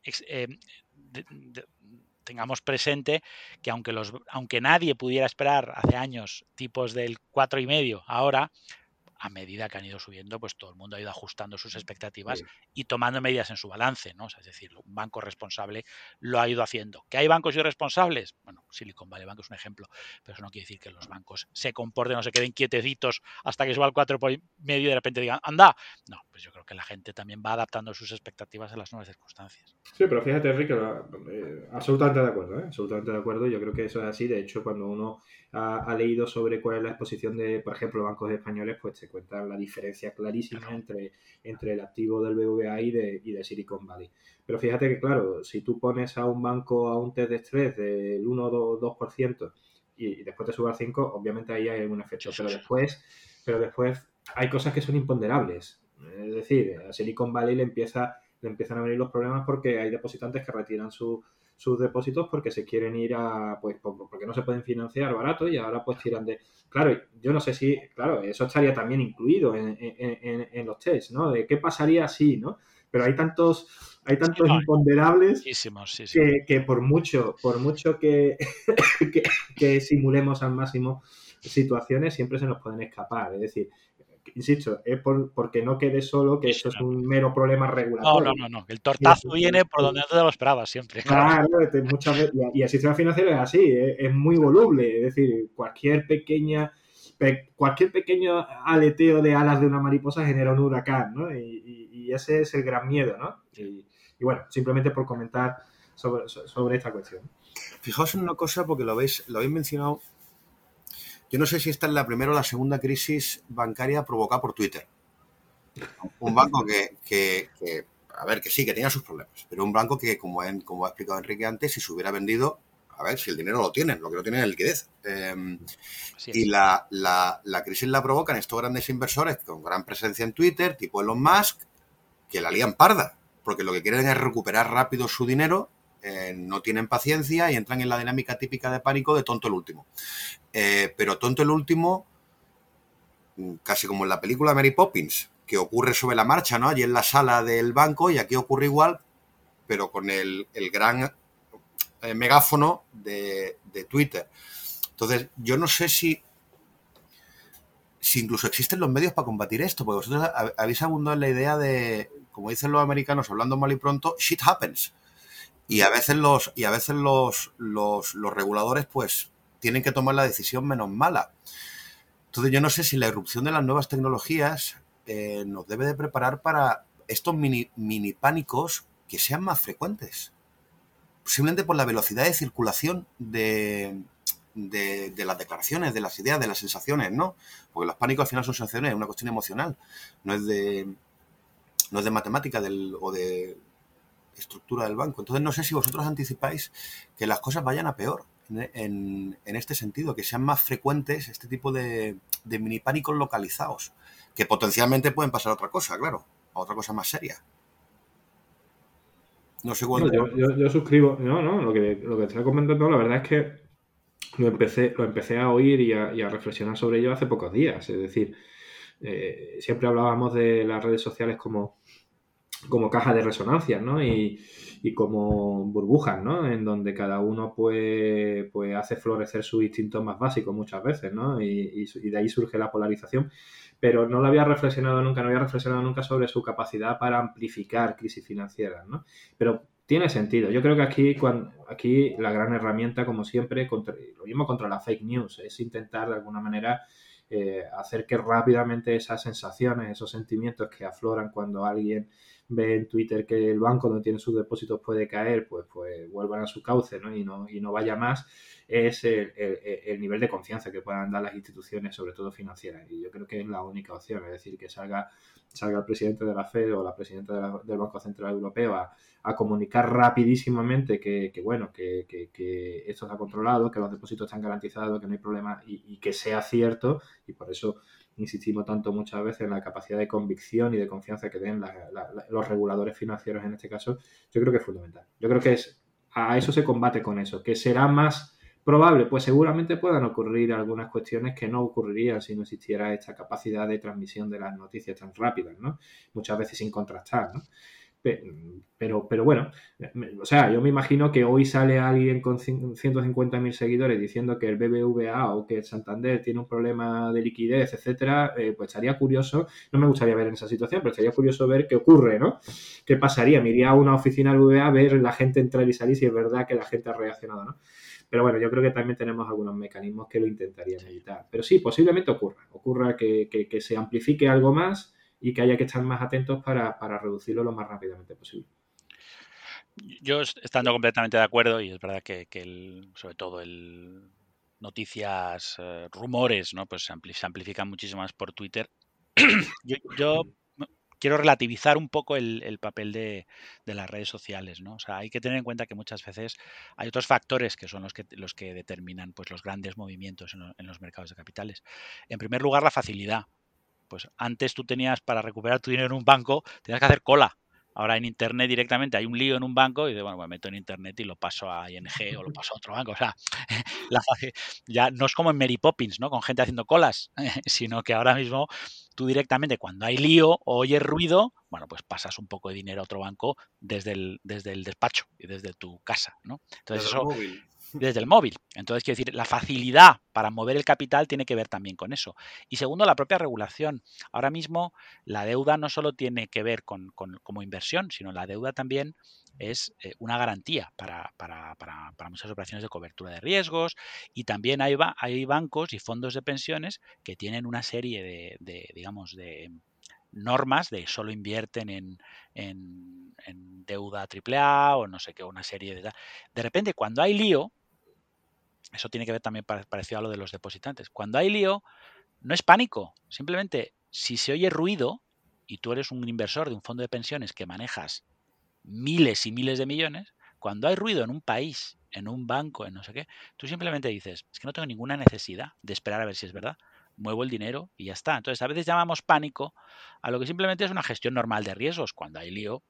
tengamos presente que aunque nadie pudiera esperar hace años tipos del 4,5, ahora, a medida que han ido subiendo, pues todo el mundo ha ido ajustando sus expectativas y tomando medidas en su balance, ¿no? O sea, es decir, un banco responsable lo ha ido haciendo. ¿Que hay bancos irresponsables? Bueno, Silicon Valley Bank es un ejemplo, pero eso no quiere decir que los bancos se comporten o se queden quietecitos hasta que suba al 4,5 y de repente digan, ¡anda! No, pues yo creo que la gente también va adaptando sus expectativas a las nuevas circunstancias. Sí, pero fíjate, Enrique, absolutamente de acuerdo, ¿eh? Absolutamente de acuerdo. Yo creo que eso es así. De hecho, cuando uno ha leído sobre cuál es la exposición de, por ejemplo, bancos españoles, pues te cuentan la diferencia clarísima entre el activo del BBVA y de Silicon Valley. Pero fíjate que, claro, si tú pones a un banco a un test de estrés del 1 o 2% y después te sube al 5%, obviamente ahí hay algún efecto. Pero después hay cosas que son imponderables. Es decir, a Silicon Valley le empiezan a venir los problemas porque hay depositantes que retiran sus depósitos porque se quieren ir porque no se pueden financiar barato y ahora pues tiran de... Claro, yo no sé si... Claro, eso estaría también incluido en los tests, ¿no? De qué pasaría si, ¿no? Pero hay tantos imponderables que por mucho que simulemos al máximo situaciones siempre se nos pueden escapar. Es decir, insisto, es porque no quede solo que esto es un mero problema regulatorio. No. El tortazo viene por donde no te lo esperabas siempre. Claro, muchas veces. Y el sistema financiero es así, es muy voluble. Es decir, cualquier pequeño aleteo de alas de una mariposa genera un huracán, ¿no? Y ese es el gran miedo, ¿no? Y bueno, simplemente por comentar sobre esta cuestión. Fijaos en una cosa, porque lo habéis mencionado. Yo no sé si esta es la primera o la segunda crisis bancaria provocada por Twitter. Un banco que a ver, que sí, que tenía sus problemas, pero un banco que, como ha explicado Enrique antes, si se hubiera vendido, a ver, si el dinero lo tienen, lo que no tienen es liquidez. Y la crisis la provocan estos grandes inversores con gran presencia en Twitter, tipo Elon Musk, que la lían parda, porque lo que quieren es recuperar rápido su dinero no tienen paciencia y entran en la dinámica típica de pánico de tonto el último. Pero tonto el último, casi como en la película Mary Poppins, que ocurre sobre la marcha, ¿no? Allí en la sala del banco, y aquí ocurre igual, pero con el gran megáfono de Twitter. Entonces, yo no sé si incluso existen los medios para combatir esto, porque vosotros habéis abundado en la idea de, como dicen los americanos, hablando mal y pronto, shit happens. Y a veces los reguladores, pues, tienen que tomar la decisión menos mala. Entonces, yo no sé si la irrupción de las nuevas tecnologías nos debe de preparar para estos mini pánicos que sean más frecuentes. Simplemente por la velocidad de circulación de las declaraciones, de las ideas, de las sensaciones, ¿no? Porque los pánicos al final son sensaciones, es una cuestión emocional, no es de matemática o de estructura del banco. Entonces no sé si vosotros anticipáis que las cosas vayan a peor en este sentido, que sean más frecuentes este tipo de mini pánicos localizados, que potencialmente pueden pasar a otra cosa, claro, a otra cosa más seria. No sé cuándo. Yo suscribo. No, lo que estoy comentando, la verdad es que lo empecé a oír y a reflexionar sobre ello hace pocos días. Es decir, siempre hablábamos de las redes sociales como cajas de resonancia, ¿no? Y como burbujas, ¿no? En donde cada uno pues hace florecer su instinto más básico muchas veces, ¿no? Y de ahí surge la polarización. Pero no había reflexionado nunca sobre su capacidad para amplificar crisis financieras, ¿no? Pero tiene sentido. Yo creo que aquí la gran herramienta, como siempre, lo mismo contra la fake news, es intentar de alguna manera hacer que rápidamente esas sensaciones, esos sentimientos que afloran cuando alguien ve en Twitter que el banco donde tiene sus depósitos puede caer, pues vuelvan a su cauce, ¿no? Y no vaya más, es el nivel de confianza que puedan dar las instituciones, sobre todo financieras. Y yo creo que es la única opción, es decir, que salga el presidente de la FED o la presidenta del Banco Central Europeo a comunicar rapidísimamente que esto está controlado, que los depósitos están garantizados, que no hay problema y que sea cierto, y por eso insistimos tanto muchas veces en la capacidad de convicción y de confianza que den los reguladores financieros en este caso. Yo creo que es fundamental. Yo creo que a eso se combate con eso. ¿Que será más probable? Pues seguramente puedan ocurrir algunas cuestiones que no ocurrirían si no existiera esta capacidad de transmisión de las noticias tan rápidas, ¿no? Muchas veces sin contrastar, ¿no? Pero bueno, o sea, yo me imagino que hoy sale alguien con 150.000 seguidores diciendo que el BBVA o que el Santander tiene un problema de liquidez, etcétera, pues estaría curioso, no me gustaría ver en esa situación, pero estaría curioso ver qué ocurre, ¿no? ¿Qué pasaría? Me iría a una oficina del BBVA a ver la gente entrar y salir si es verdad que la gente ha reaccionado, ¿no? Pero bueno, yo creo que también tenemos algunos mecanismos que lo intentarían evitar. Pero sí, posiblemente ocurra que se amplifique algo más y que haya que estar más atentos para reducirlo lo más rápidamente posible. Yo estando completamente de acuerdo, y es verdad que sobre todo noticias, rumores, ¿no? Pues se amplifican muchísimo más por Twitter. yo quiero relativizar un poco el papel de las redes sociales, ¿no? O sea, hay que tener en cuenta que muchas veces hay otros factores que son los que determinan pues los grandes movimientos en los mercados de capitales. En primer lugar, la facilidad. Pues antes tú tenías, para recuperar tu dinero en un banco, tenías que hacer cola. Ahora en Internet directamente hay un lío en un banco y dices, bueno, me meto en Internet y lo paso a ING o lo paso a otro banco. O sea, ya no es como en Mary Poppins, ¿no? Con gente haciendo colas, sino que ahora mismo tú directamente, cuando hay lío o oyes ruido, bueno, pues pasas un poco de dinero a otro banco desde el despacho y desde tu casa, ¿no? Entonces Desde eso... el móvil. Desde el móvil. Entonces, quiero decir, la facilidad para mover el capital tiene que ver también con eso. Y segundo, la propia regulación. Ahora mismo, la deuda no solo tiene que ver como inversión, sino la deuda también es una garantía para muchas operaciones de cobertura de riesgos. Y también hay bancos y fondos de pensiones que tienen una serie digamos, de normas de solo invierten en deuda AAA o no sé qué, una serie de... De repente, cuando hay lío, eso tiene que ver también parecido a lo de los depositantes. Cuando hay lío, no es pánico. Simplemente, si se oye ruido y tú eres un inversor de un fondo de pensiones que manejas miles y miles de millones, cuando hay ruido en un país, en un banco, en no sé qué, tú simplemente dices, es que no tengo ninguna necesidad de esperar a ver si es verdad. Muevo el dinero y ya está. Entonces, a veces llamamos pánico a lo que simplemente es una gestión normal de riesgos. Cuando hay lío,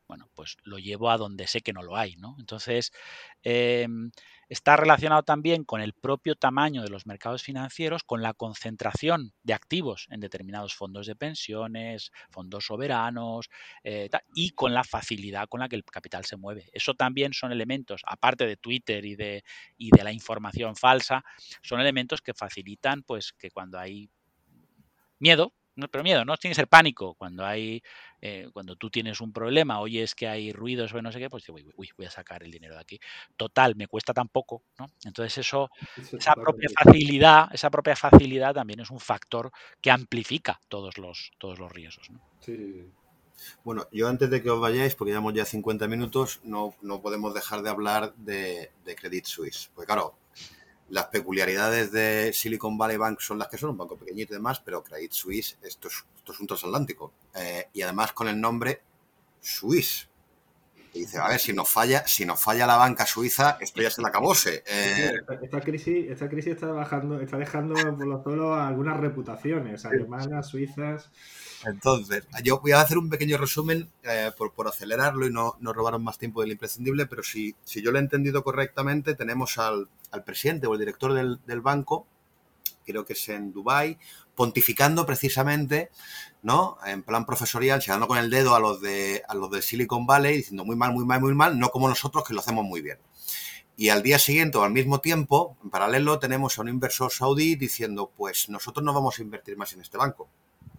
Bueno, pues lo llevo a donde sé que no lo hay, ¿no? Entonces, está relacionado también con el propio tamaño de los mercados financieros, con la concentración de activos en determinados fondos de pensiones, fondos soberanos, y con la facilidad con la que el capital se mueve. Eso también son elementos, aparte de Twitter y de la información falsa, son elementos que facilitan pues que cuando hay miedo, pero miedo, no tiene que ser pánico. Cuando tú tienes un problema, oyes que hay ruidos o no sé qué, pues voy a sacar el dinero de aquí. Total, me cuesta tan poco, ¿no? Entonces Eso es esa totalmente. propia facilidad también es un factor que amplifica todos los riesgos, ¿no? Sí, sí, sí. Bueno, yo antes de que os vayáis, porque llevamos ya 50 minutos, no podemos dejar de hablar de Credit Suisse. Porque claro, las peculiaridades de Silicon Valley Bank son las que son, un banco pequeñito y demás, pero Credit Suisse, esto es un transatlántico. Y además con el nombre Swiss. Y dice, a ver, si nos falla la banca suiza, esto ya se la acabose. Sí, esta crisis está dejando por los suelos algunas reputaciones alemanas, suizas. Entonces, yo voy a hacer un pequeño resumen por acelerarlo y no robaros más tiempo del imprescindible, pero si yo lo he entendido correctamente, tenemos al presidente o el director del banco, creo que es en Dubái, pontificando precisamente, ¿no? En plan profesorial, señalando con el dedo a los de Silicon Valley, diciendo muy mal, muy mal, muy mal, no como nosotros que lo hacemos muy bien. Y al día siguiente o al mismo tiempo, en paralelo, tenemos a un inversor saudí diciendo, pues nosotros no vamos a invertir más en este banco.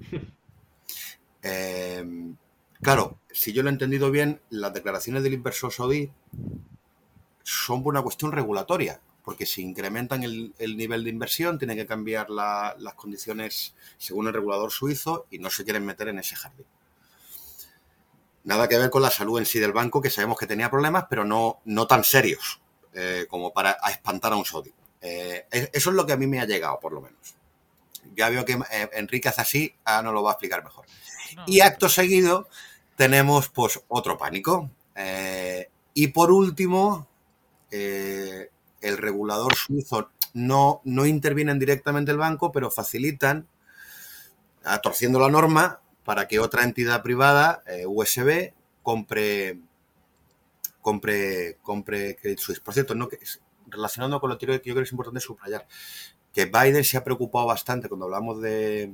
Claro, si yo lo he entendido bien, las declaraciones del inversor saudí son por una cuestión regulatoria, porque si incrementan el nivel de inversión, tienen que cambiar las condiciones según el regulador suizo y no se quieren meter en ese jardín. Nada que ver con la salud en sí del banco, que sabemos que tenía problemas, pero no tan serios como para espantar a un saudí. Eso es lo que a mí me ha llegado, por lo menos. Ya veo que Enrique hace así, no lo va a explicar mejor. No. Y acto seguido tenemos pues otro pánico. Y por último, el regulador suizo no interviene directamente el banco, pero facilitan, torciendo la norma, para que otra entidad privada, USB, compre Credit Suisse. Por cierto, relacionando con lo que yo creo que es importante subrayar, que Biden se ha preocupado bastante cuando hablamos de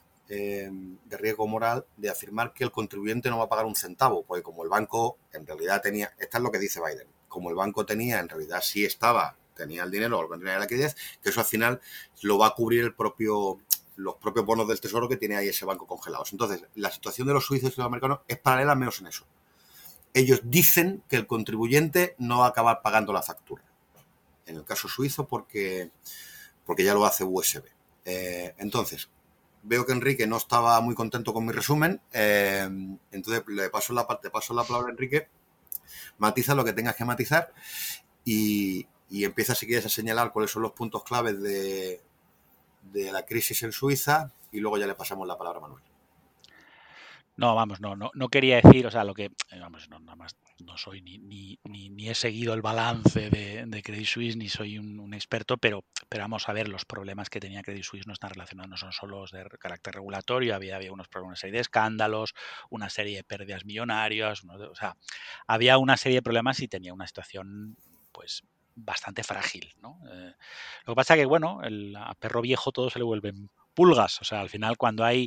riesgo moral, de afirmar que el contribuyente no va a pagar un centavo, porque como el banco en realidad tenía, esta es lo que dice Biden, como el banco tenía, en realidad sí tenía el dinero, o tenía la liquidez, que eso al final lo va a cubrir los propios bonos del tesoro que tiene ahí ese banco congelados. Entonces, la situación de los suizos y los americanos es paralela al menos en eso. Ellos dicen que el contribuyente no va a acabar pagando la factura. En el caso suizo porque ya lo hace USB. Entonces, veo que Enrique no estaba muy contento con mi resumen, entonces le paso la palabra a Enrique, matiza lo que tengas que matizar y empieza, si quieres, a señalar cuáles son los puntos claves de la crisis en Suiza y luego ya le pasamos la palabra a Manuel. No, vamos, no quería decir, o sea, lo que, vamos, nada más, no soy ni he seguido el balance de Credit Suisse, ni soy un experto, pero vamos a ver, los problemas que tenía Credit Suisse no están relacionados, no son solo los de carácter regulatorio, había unos problemas, una serie de escándalos, una serie de pérdidas millonarias, o sea, había una serie de problemas y tenía una situación, pues, bastante frágil, ¿no? Lo que pasa que, bueno, a perro viejo todo se le vuelven pulgas, o sea, al final cuando hay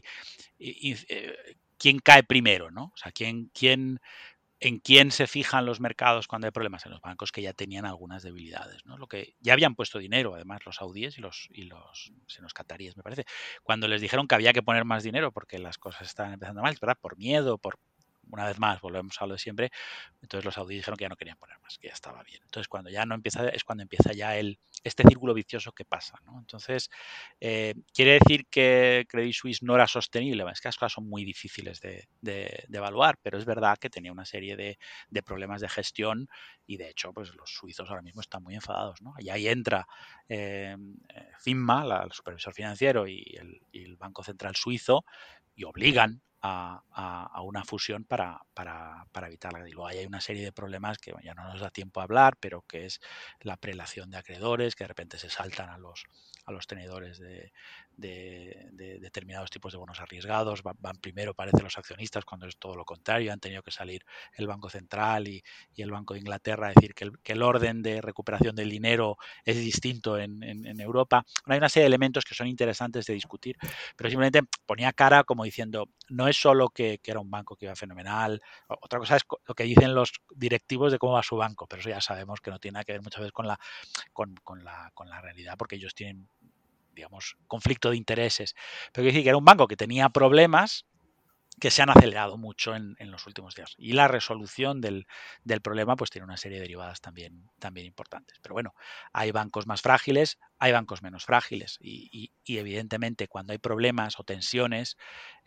quién cae primero, ¿no? O sea, en quién se fijan los mercados cuando hay problemas, en los bancos que ya tenían algunas debilidades, ¿no? Lo que ya habían puesto dinero, además, los saudíes y los cataríes, me parece. Cuando les dijeron que había que poner más dinero porque las cosas estaban empezando mal, ¿verdad? Por miedo, una vez más, volvemos a lo de siempre, entonces los saudíes dijeron que ya no querían poner más, que ya estaba bien. Entonces, cuando ya no empieza, es cuando empieza ya este círculo vicioso que pasa, ¿no? Entonces, ¿quiere decir que Credit Suisse no era sostenible? Es que las cosas son muy difíciles de evaluar, pero es verdad que tenía una serie de problemas de gestión y, de hecho, pues los suizos ahora mismo están muy enfadados, ¿no? Y ahí entra FINMA, el supervisor financiero y el Banco Central Suizo, y obligan a una fusión para evitarla. Y luego hay una serie de problemas que ya no nos da tiempo a hablar, pero que es la prelación de acreedores, que de repente se saltan a los tenedores de determinados tipos de bonos arriesgados. Van primero, parece, los accionistas, cuando es todo lo contrario. Han tenido que salir el Banco Central y el Banco de Inglaterra a decir que el orden de recuperación del dinero es distinto en Europa. Bueno, hay una serie de elementos que son interesantes de discutir, pero simplemente ponía cara como diciendo, no es solo que era un banco que iba fenomenal, otra cosa es lo que dicen los directivos de cómo va su banco, pero eso ya sabemos que no tiene nada que ver muchas veces con la realidad, porque ellos tienen, digamos, conflicto de intereses. Pero quiero decir que era un banco que tenía problemas que se han acelerado mucho en los últimos días. Y la resolución del problema pues tiene una serie de derivadas también importantes. Pero bueno, hay bancos más frágiles, hay bancos menos frágiles. Y evidentemente cuando hay problemas o tensiones,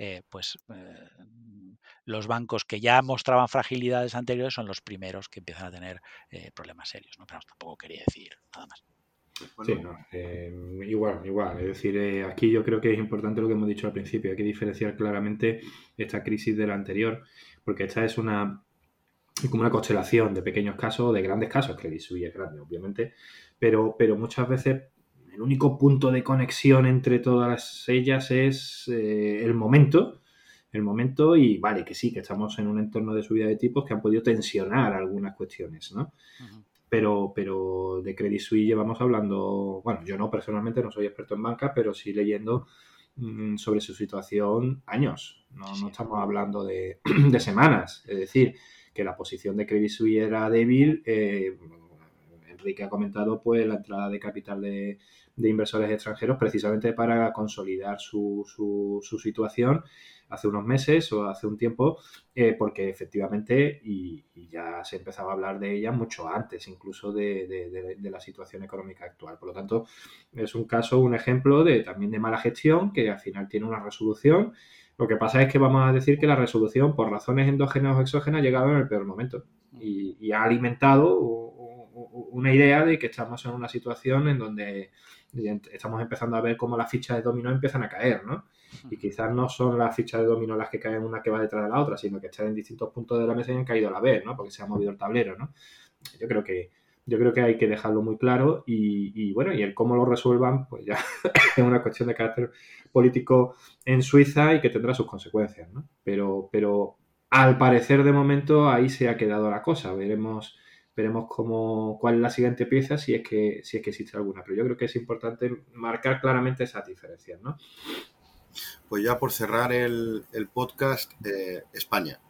los bancos que ya mostraban fragilidades anteriores son los primeros que empiezan a tener problemas serios, ¿no? Pero tampoco quería decir nada más. Sí, no, igual. Es decir, aquí yo creo que es importante lo que hemos dicho al principio. Hay que diferenciar claramente esta crisis de la anterior, porque esta es como una constelación de pequeños casos, de grandes casos. Credit Suisse es grande, obviamente, pero muchas veces el único punto de conexión entre todas ellas es el momento y vale, que sí, que estamos en un entorno de subida de tipos que han podido tensionar algunas cuestiones, ¿no? Uh-huh. Pero de Credit Suisse llevamos hablando, bueno, yo no, personalmente no soy experto en banca, pero sí leyendo sobre su situación años. No estamos hablando de semanas. Es decir, que la posición de Credit Suisse era débil. Enrique ha comentado pues la entrada de capital de inversores extranjeros precisamente para consolidar su situación hace unos meses o hace un tiempo, porque efectivamente, y ya se empezaba a hablar de ella mucho antes incluso de la situación económica actual. Por lo tanto, es un ejemplo también de mala gestión que al final tiene una resolución. Lo que pasa es que vamos a decir que la resolución, por razones endógenas o exógenas, ha llegado en el peor momento y ha alimentado una idea de que estamos en una situación en donde estamos empezando a ver cómo las fichas de dominó empiezan a caer, ¿no? Y quizás no son las fichas de dominó las que caen una que va detrás de la otra, sino que están en distintos puntos de la mesa y han caído a la vez, ¿no? Porque se ha movido el tablero, ¿no? Yo creo que hay que dejarlo muy claro y bueno, y el cómo lo resuelvan, pues ya es una cuestión de carácter político en Suiza y que tendrá sus consecuencias, ¿no? Pero al parecer de momento ahí se ha quedado la cosa. Veremos cuál es la siguiente pieza, si es que existe alguna. Pero yo creo que es importante marcar claramente esas diferencias, ¿no? Pues ya por cerrar el podcast, España.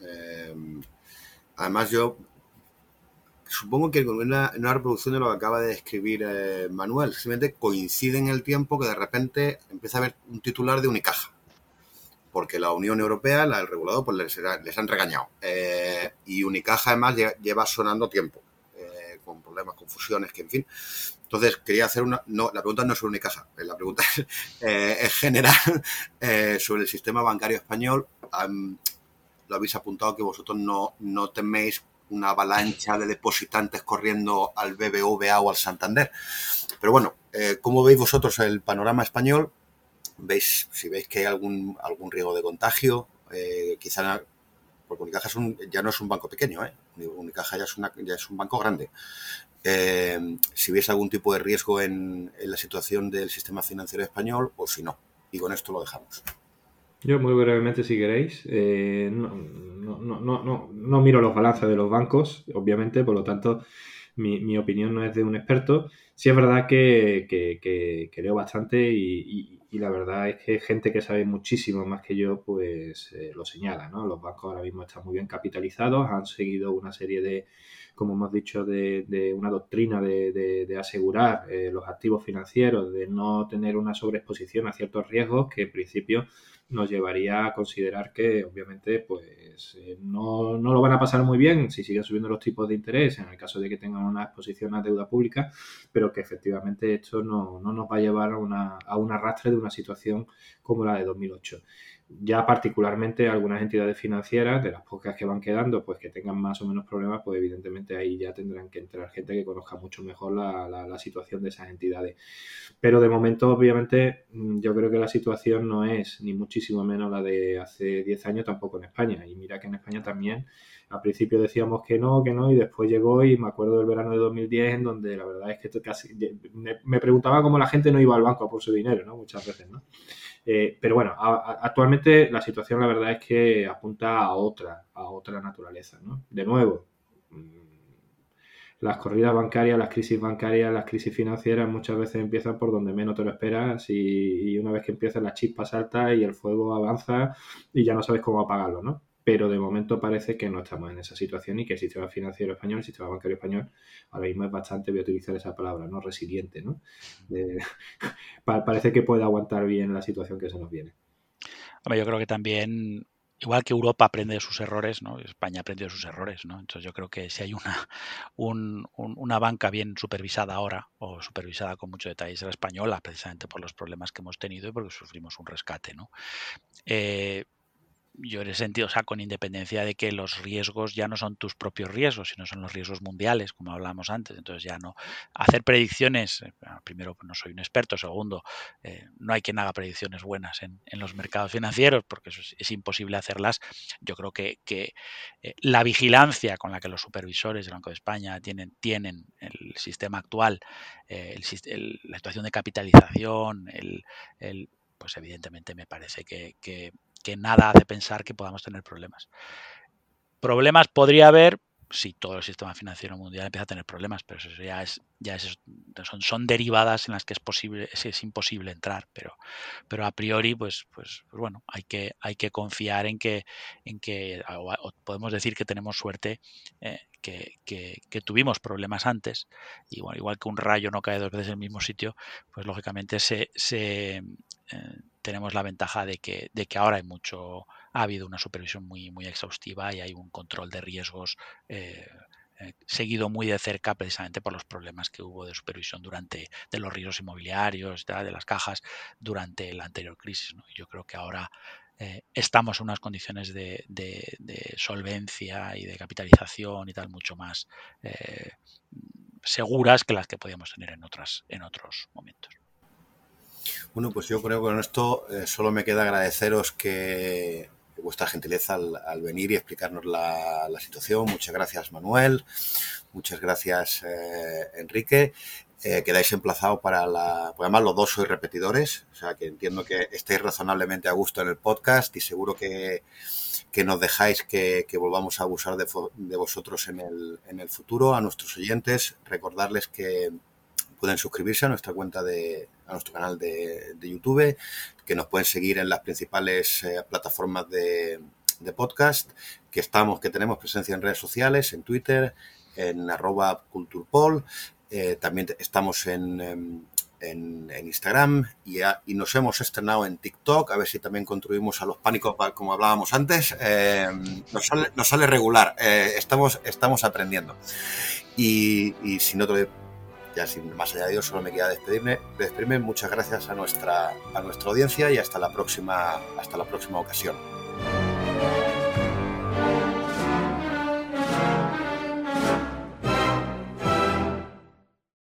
Además yo supongo que con una reproducción de lo que acaba de escribir Manuel, simplemente coincide en el tiempo que de repente empieza a haber un titular de Unicaja. Porque la Unión Europea, el regulador, pues les han regañado. Y Unicaja, además, lleva sonando tiempo, con problemas, con fusiones, que en fin. Entonces, quería hacer la pregunta no es sobre Unicaja, la pregunta es en general sobre el sistema bancario español. Lo habéis apuntado que vosotros no teméis una avalancha de depositantes corriendo al BBVA o al Santander. Pero bueno, ¿cómo veis vosotros el panorama español? Si veis que hay algún riesgo de contagio, quizá porque Unicaja ya no es un banco pequeño, Unicaja ya es un banco grande. Si veis algún tipo de riesgo en la situación del sistema financiero español o si no. Y con esto lo dejamos. Yo muy brevemente, si queréis, no miro los balances de los bancos, obviamente, por lo tanto mi opinión no es de un experto. Sí es verdad que leo bastante y la verdad es que gente que sabe muchísimo más que yo, pues lo señala, ¿no? Los bancos ahora mismo están muy bien capitalizados, han seguido una serie de, como hemos dicho, de una doctrina de asegurar los activos financieros, de no tener una sobreexposición a ciertos riesgos que en principio nos llevaría a considerar que obviamente pues no lo van a pasar muy bien si siguen subiendo los tipos de interés en el caso de que tengan una exposición a deuda pública, pero que efectivamente esto no nos va a llevar a un arrastre de una situación como la de 2008. Ya particularmente algunas entidades financieras, de las pocas que van quedando, pues que tengan más o menos problemas, pues evidentemente ahí ya tendrán que entrar gente que conozca mucho mejor la situación de esas entidades. Pero de momento, obviamente, yo creo que la situación no es ni muchísimo menos la de hace 10 años tampoco en España. Y mira que en España también al principio decíamos que no, y después llegó y me acuerdo del verano de 2010 en donde la verdad es que casi me preguntaba cómo la gente no iba al banco a por su dinero, ¿no? Muchas veces, ¿no? Pero bueno, actualmente la situación la verdad es que apunta a otra naturaleza, ¿no? De nuevo, las corridas bancarias, las crisis financieras muchas veces empiezan por donde menos te lo esperas y una vez que empieza la chispa salta y el fuego avanza y ya no sabes cómo apagarlo, ¿no? Pero de momento parece que no estamos en esa situación y que el sistema financiero español, el sistema bancario español, ahora mismo es bastante, voy a utilizar esa palabra, ¿no? Resiliente, ¿no? Parece que puede aguantar bien la situación que se nos viene. Hombre, yo creo que también, igual que Europa aprende de sus errores, ¿no? España aprendió de sus errores, ¿no? Entonces yo creo que si hay una banca bien supervisada ahora, o supervisada con mucho detalle, es la española, precisamente por los problemas que hemos tenido y porque sufrimos un rescate, ¿no? Yo en ese sentido, o sea, con independencia de que los riesgos ya no son tus propios riesgos, sino son los riesgos mundiales, como hablábamos antes. Entonces ya no hacer predicciones, primero no soy un experto, segundo, no hay quien haga predicciones buenas en los mercados financieros, porque eso es imposible hacerlas. Yo creo que la vigilancia con la que los supervisores del Banco de España tienen el sistema actual, la situación de capitalización, pues evidentemente me parece que nada hace pensar que podamos tener problemas. Problemas podría haber si todo el sistema financiero mundial empieza a tener problemas, pero eso son derivadas en las que es imposible entrar, pero a priori pues bueno, hay que confiar en que o podemos decir que tenemos suerte, que tuvimos problemas antes, y bueno, igual que un rayo no cae dos veces en el mismo sitio, pues lógicamente tenemos la ventaja de que ahora ha habido una supervisión muy, muy exhaustiva y hay un control de riesgos seguido muy de cerca precisamente por los problemas que hubo de supervisión de los riesgos inmobiliarios, de las cajas durante la anterior crisis, ¿no? Yo creo que ahora estamos en unas condiciones de solvencia y de capitalización y tal mucho más seguras que las que podíamos tener en otros momentos. Bueno, pues yo creo que con esto solo me queda agradeceros que vuestra gentileza al venir y explicarnos la situación. Muchas gracias, Manuel. Muchas gracias, Enrique. Quedáis emplazados porque además los dos sois repetidores, o sea que entiendo que estáis razonablemente a gusto en el podcast y seguro que nos dejáis que volvamos a abusar de vosotros en el futuro. A nuestros oyentes, recordarles que pueden suscribirse a nuestra cuenta a nuestro canal de YouTube, que nos pueden seguir en las principales plataformas de podcast, que tenemos presencia en redes sociales, en Twitter, en @culturpol, también estamos en Instagram y nos hemos estrenado en TikTok, a ver si también contribuimos a los pánicos como hablábamos antes. Nos sale regular, estamos aprendiendo. Y si no ya sin más allá de Dios, solo me queda despedirme. Muchas gracias a nuestra audiencia y hasta la próxima ocasión.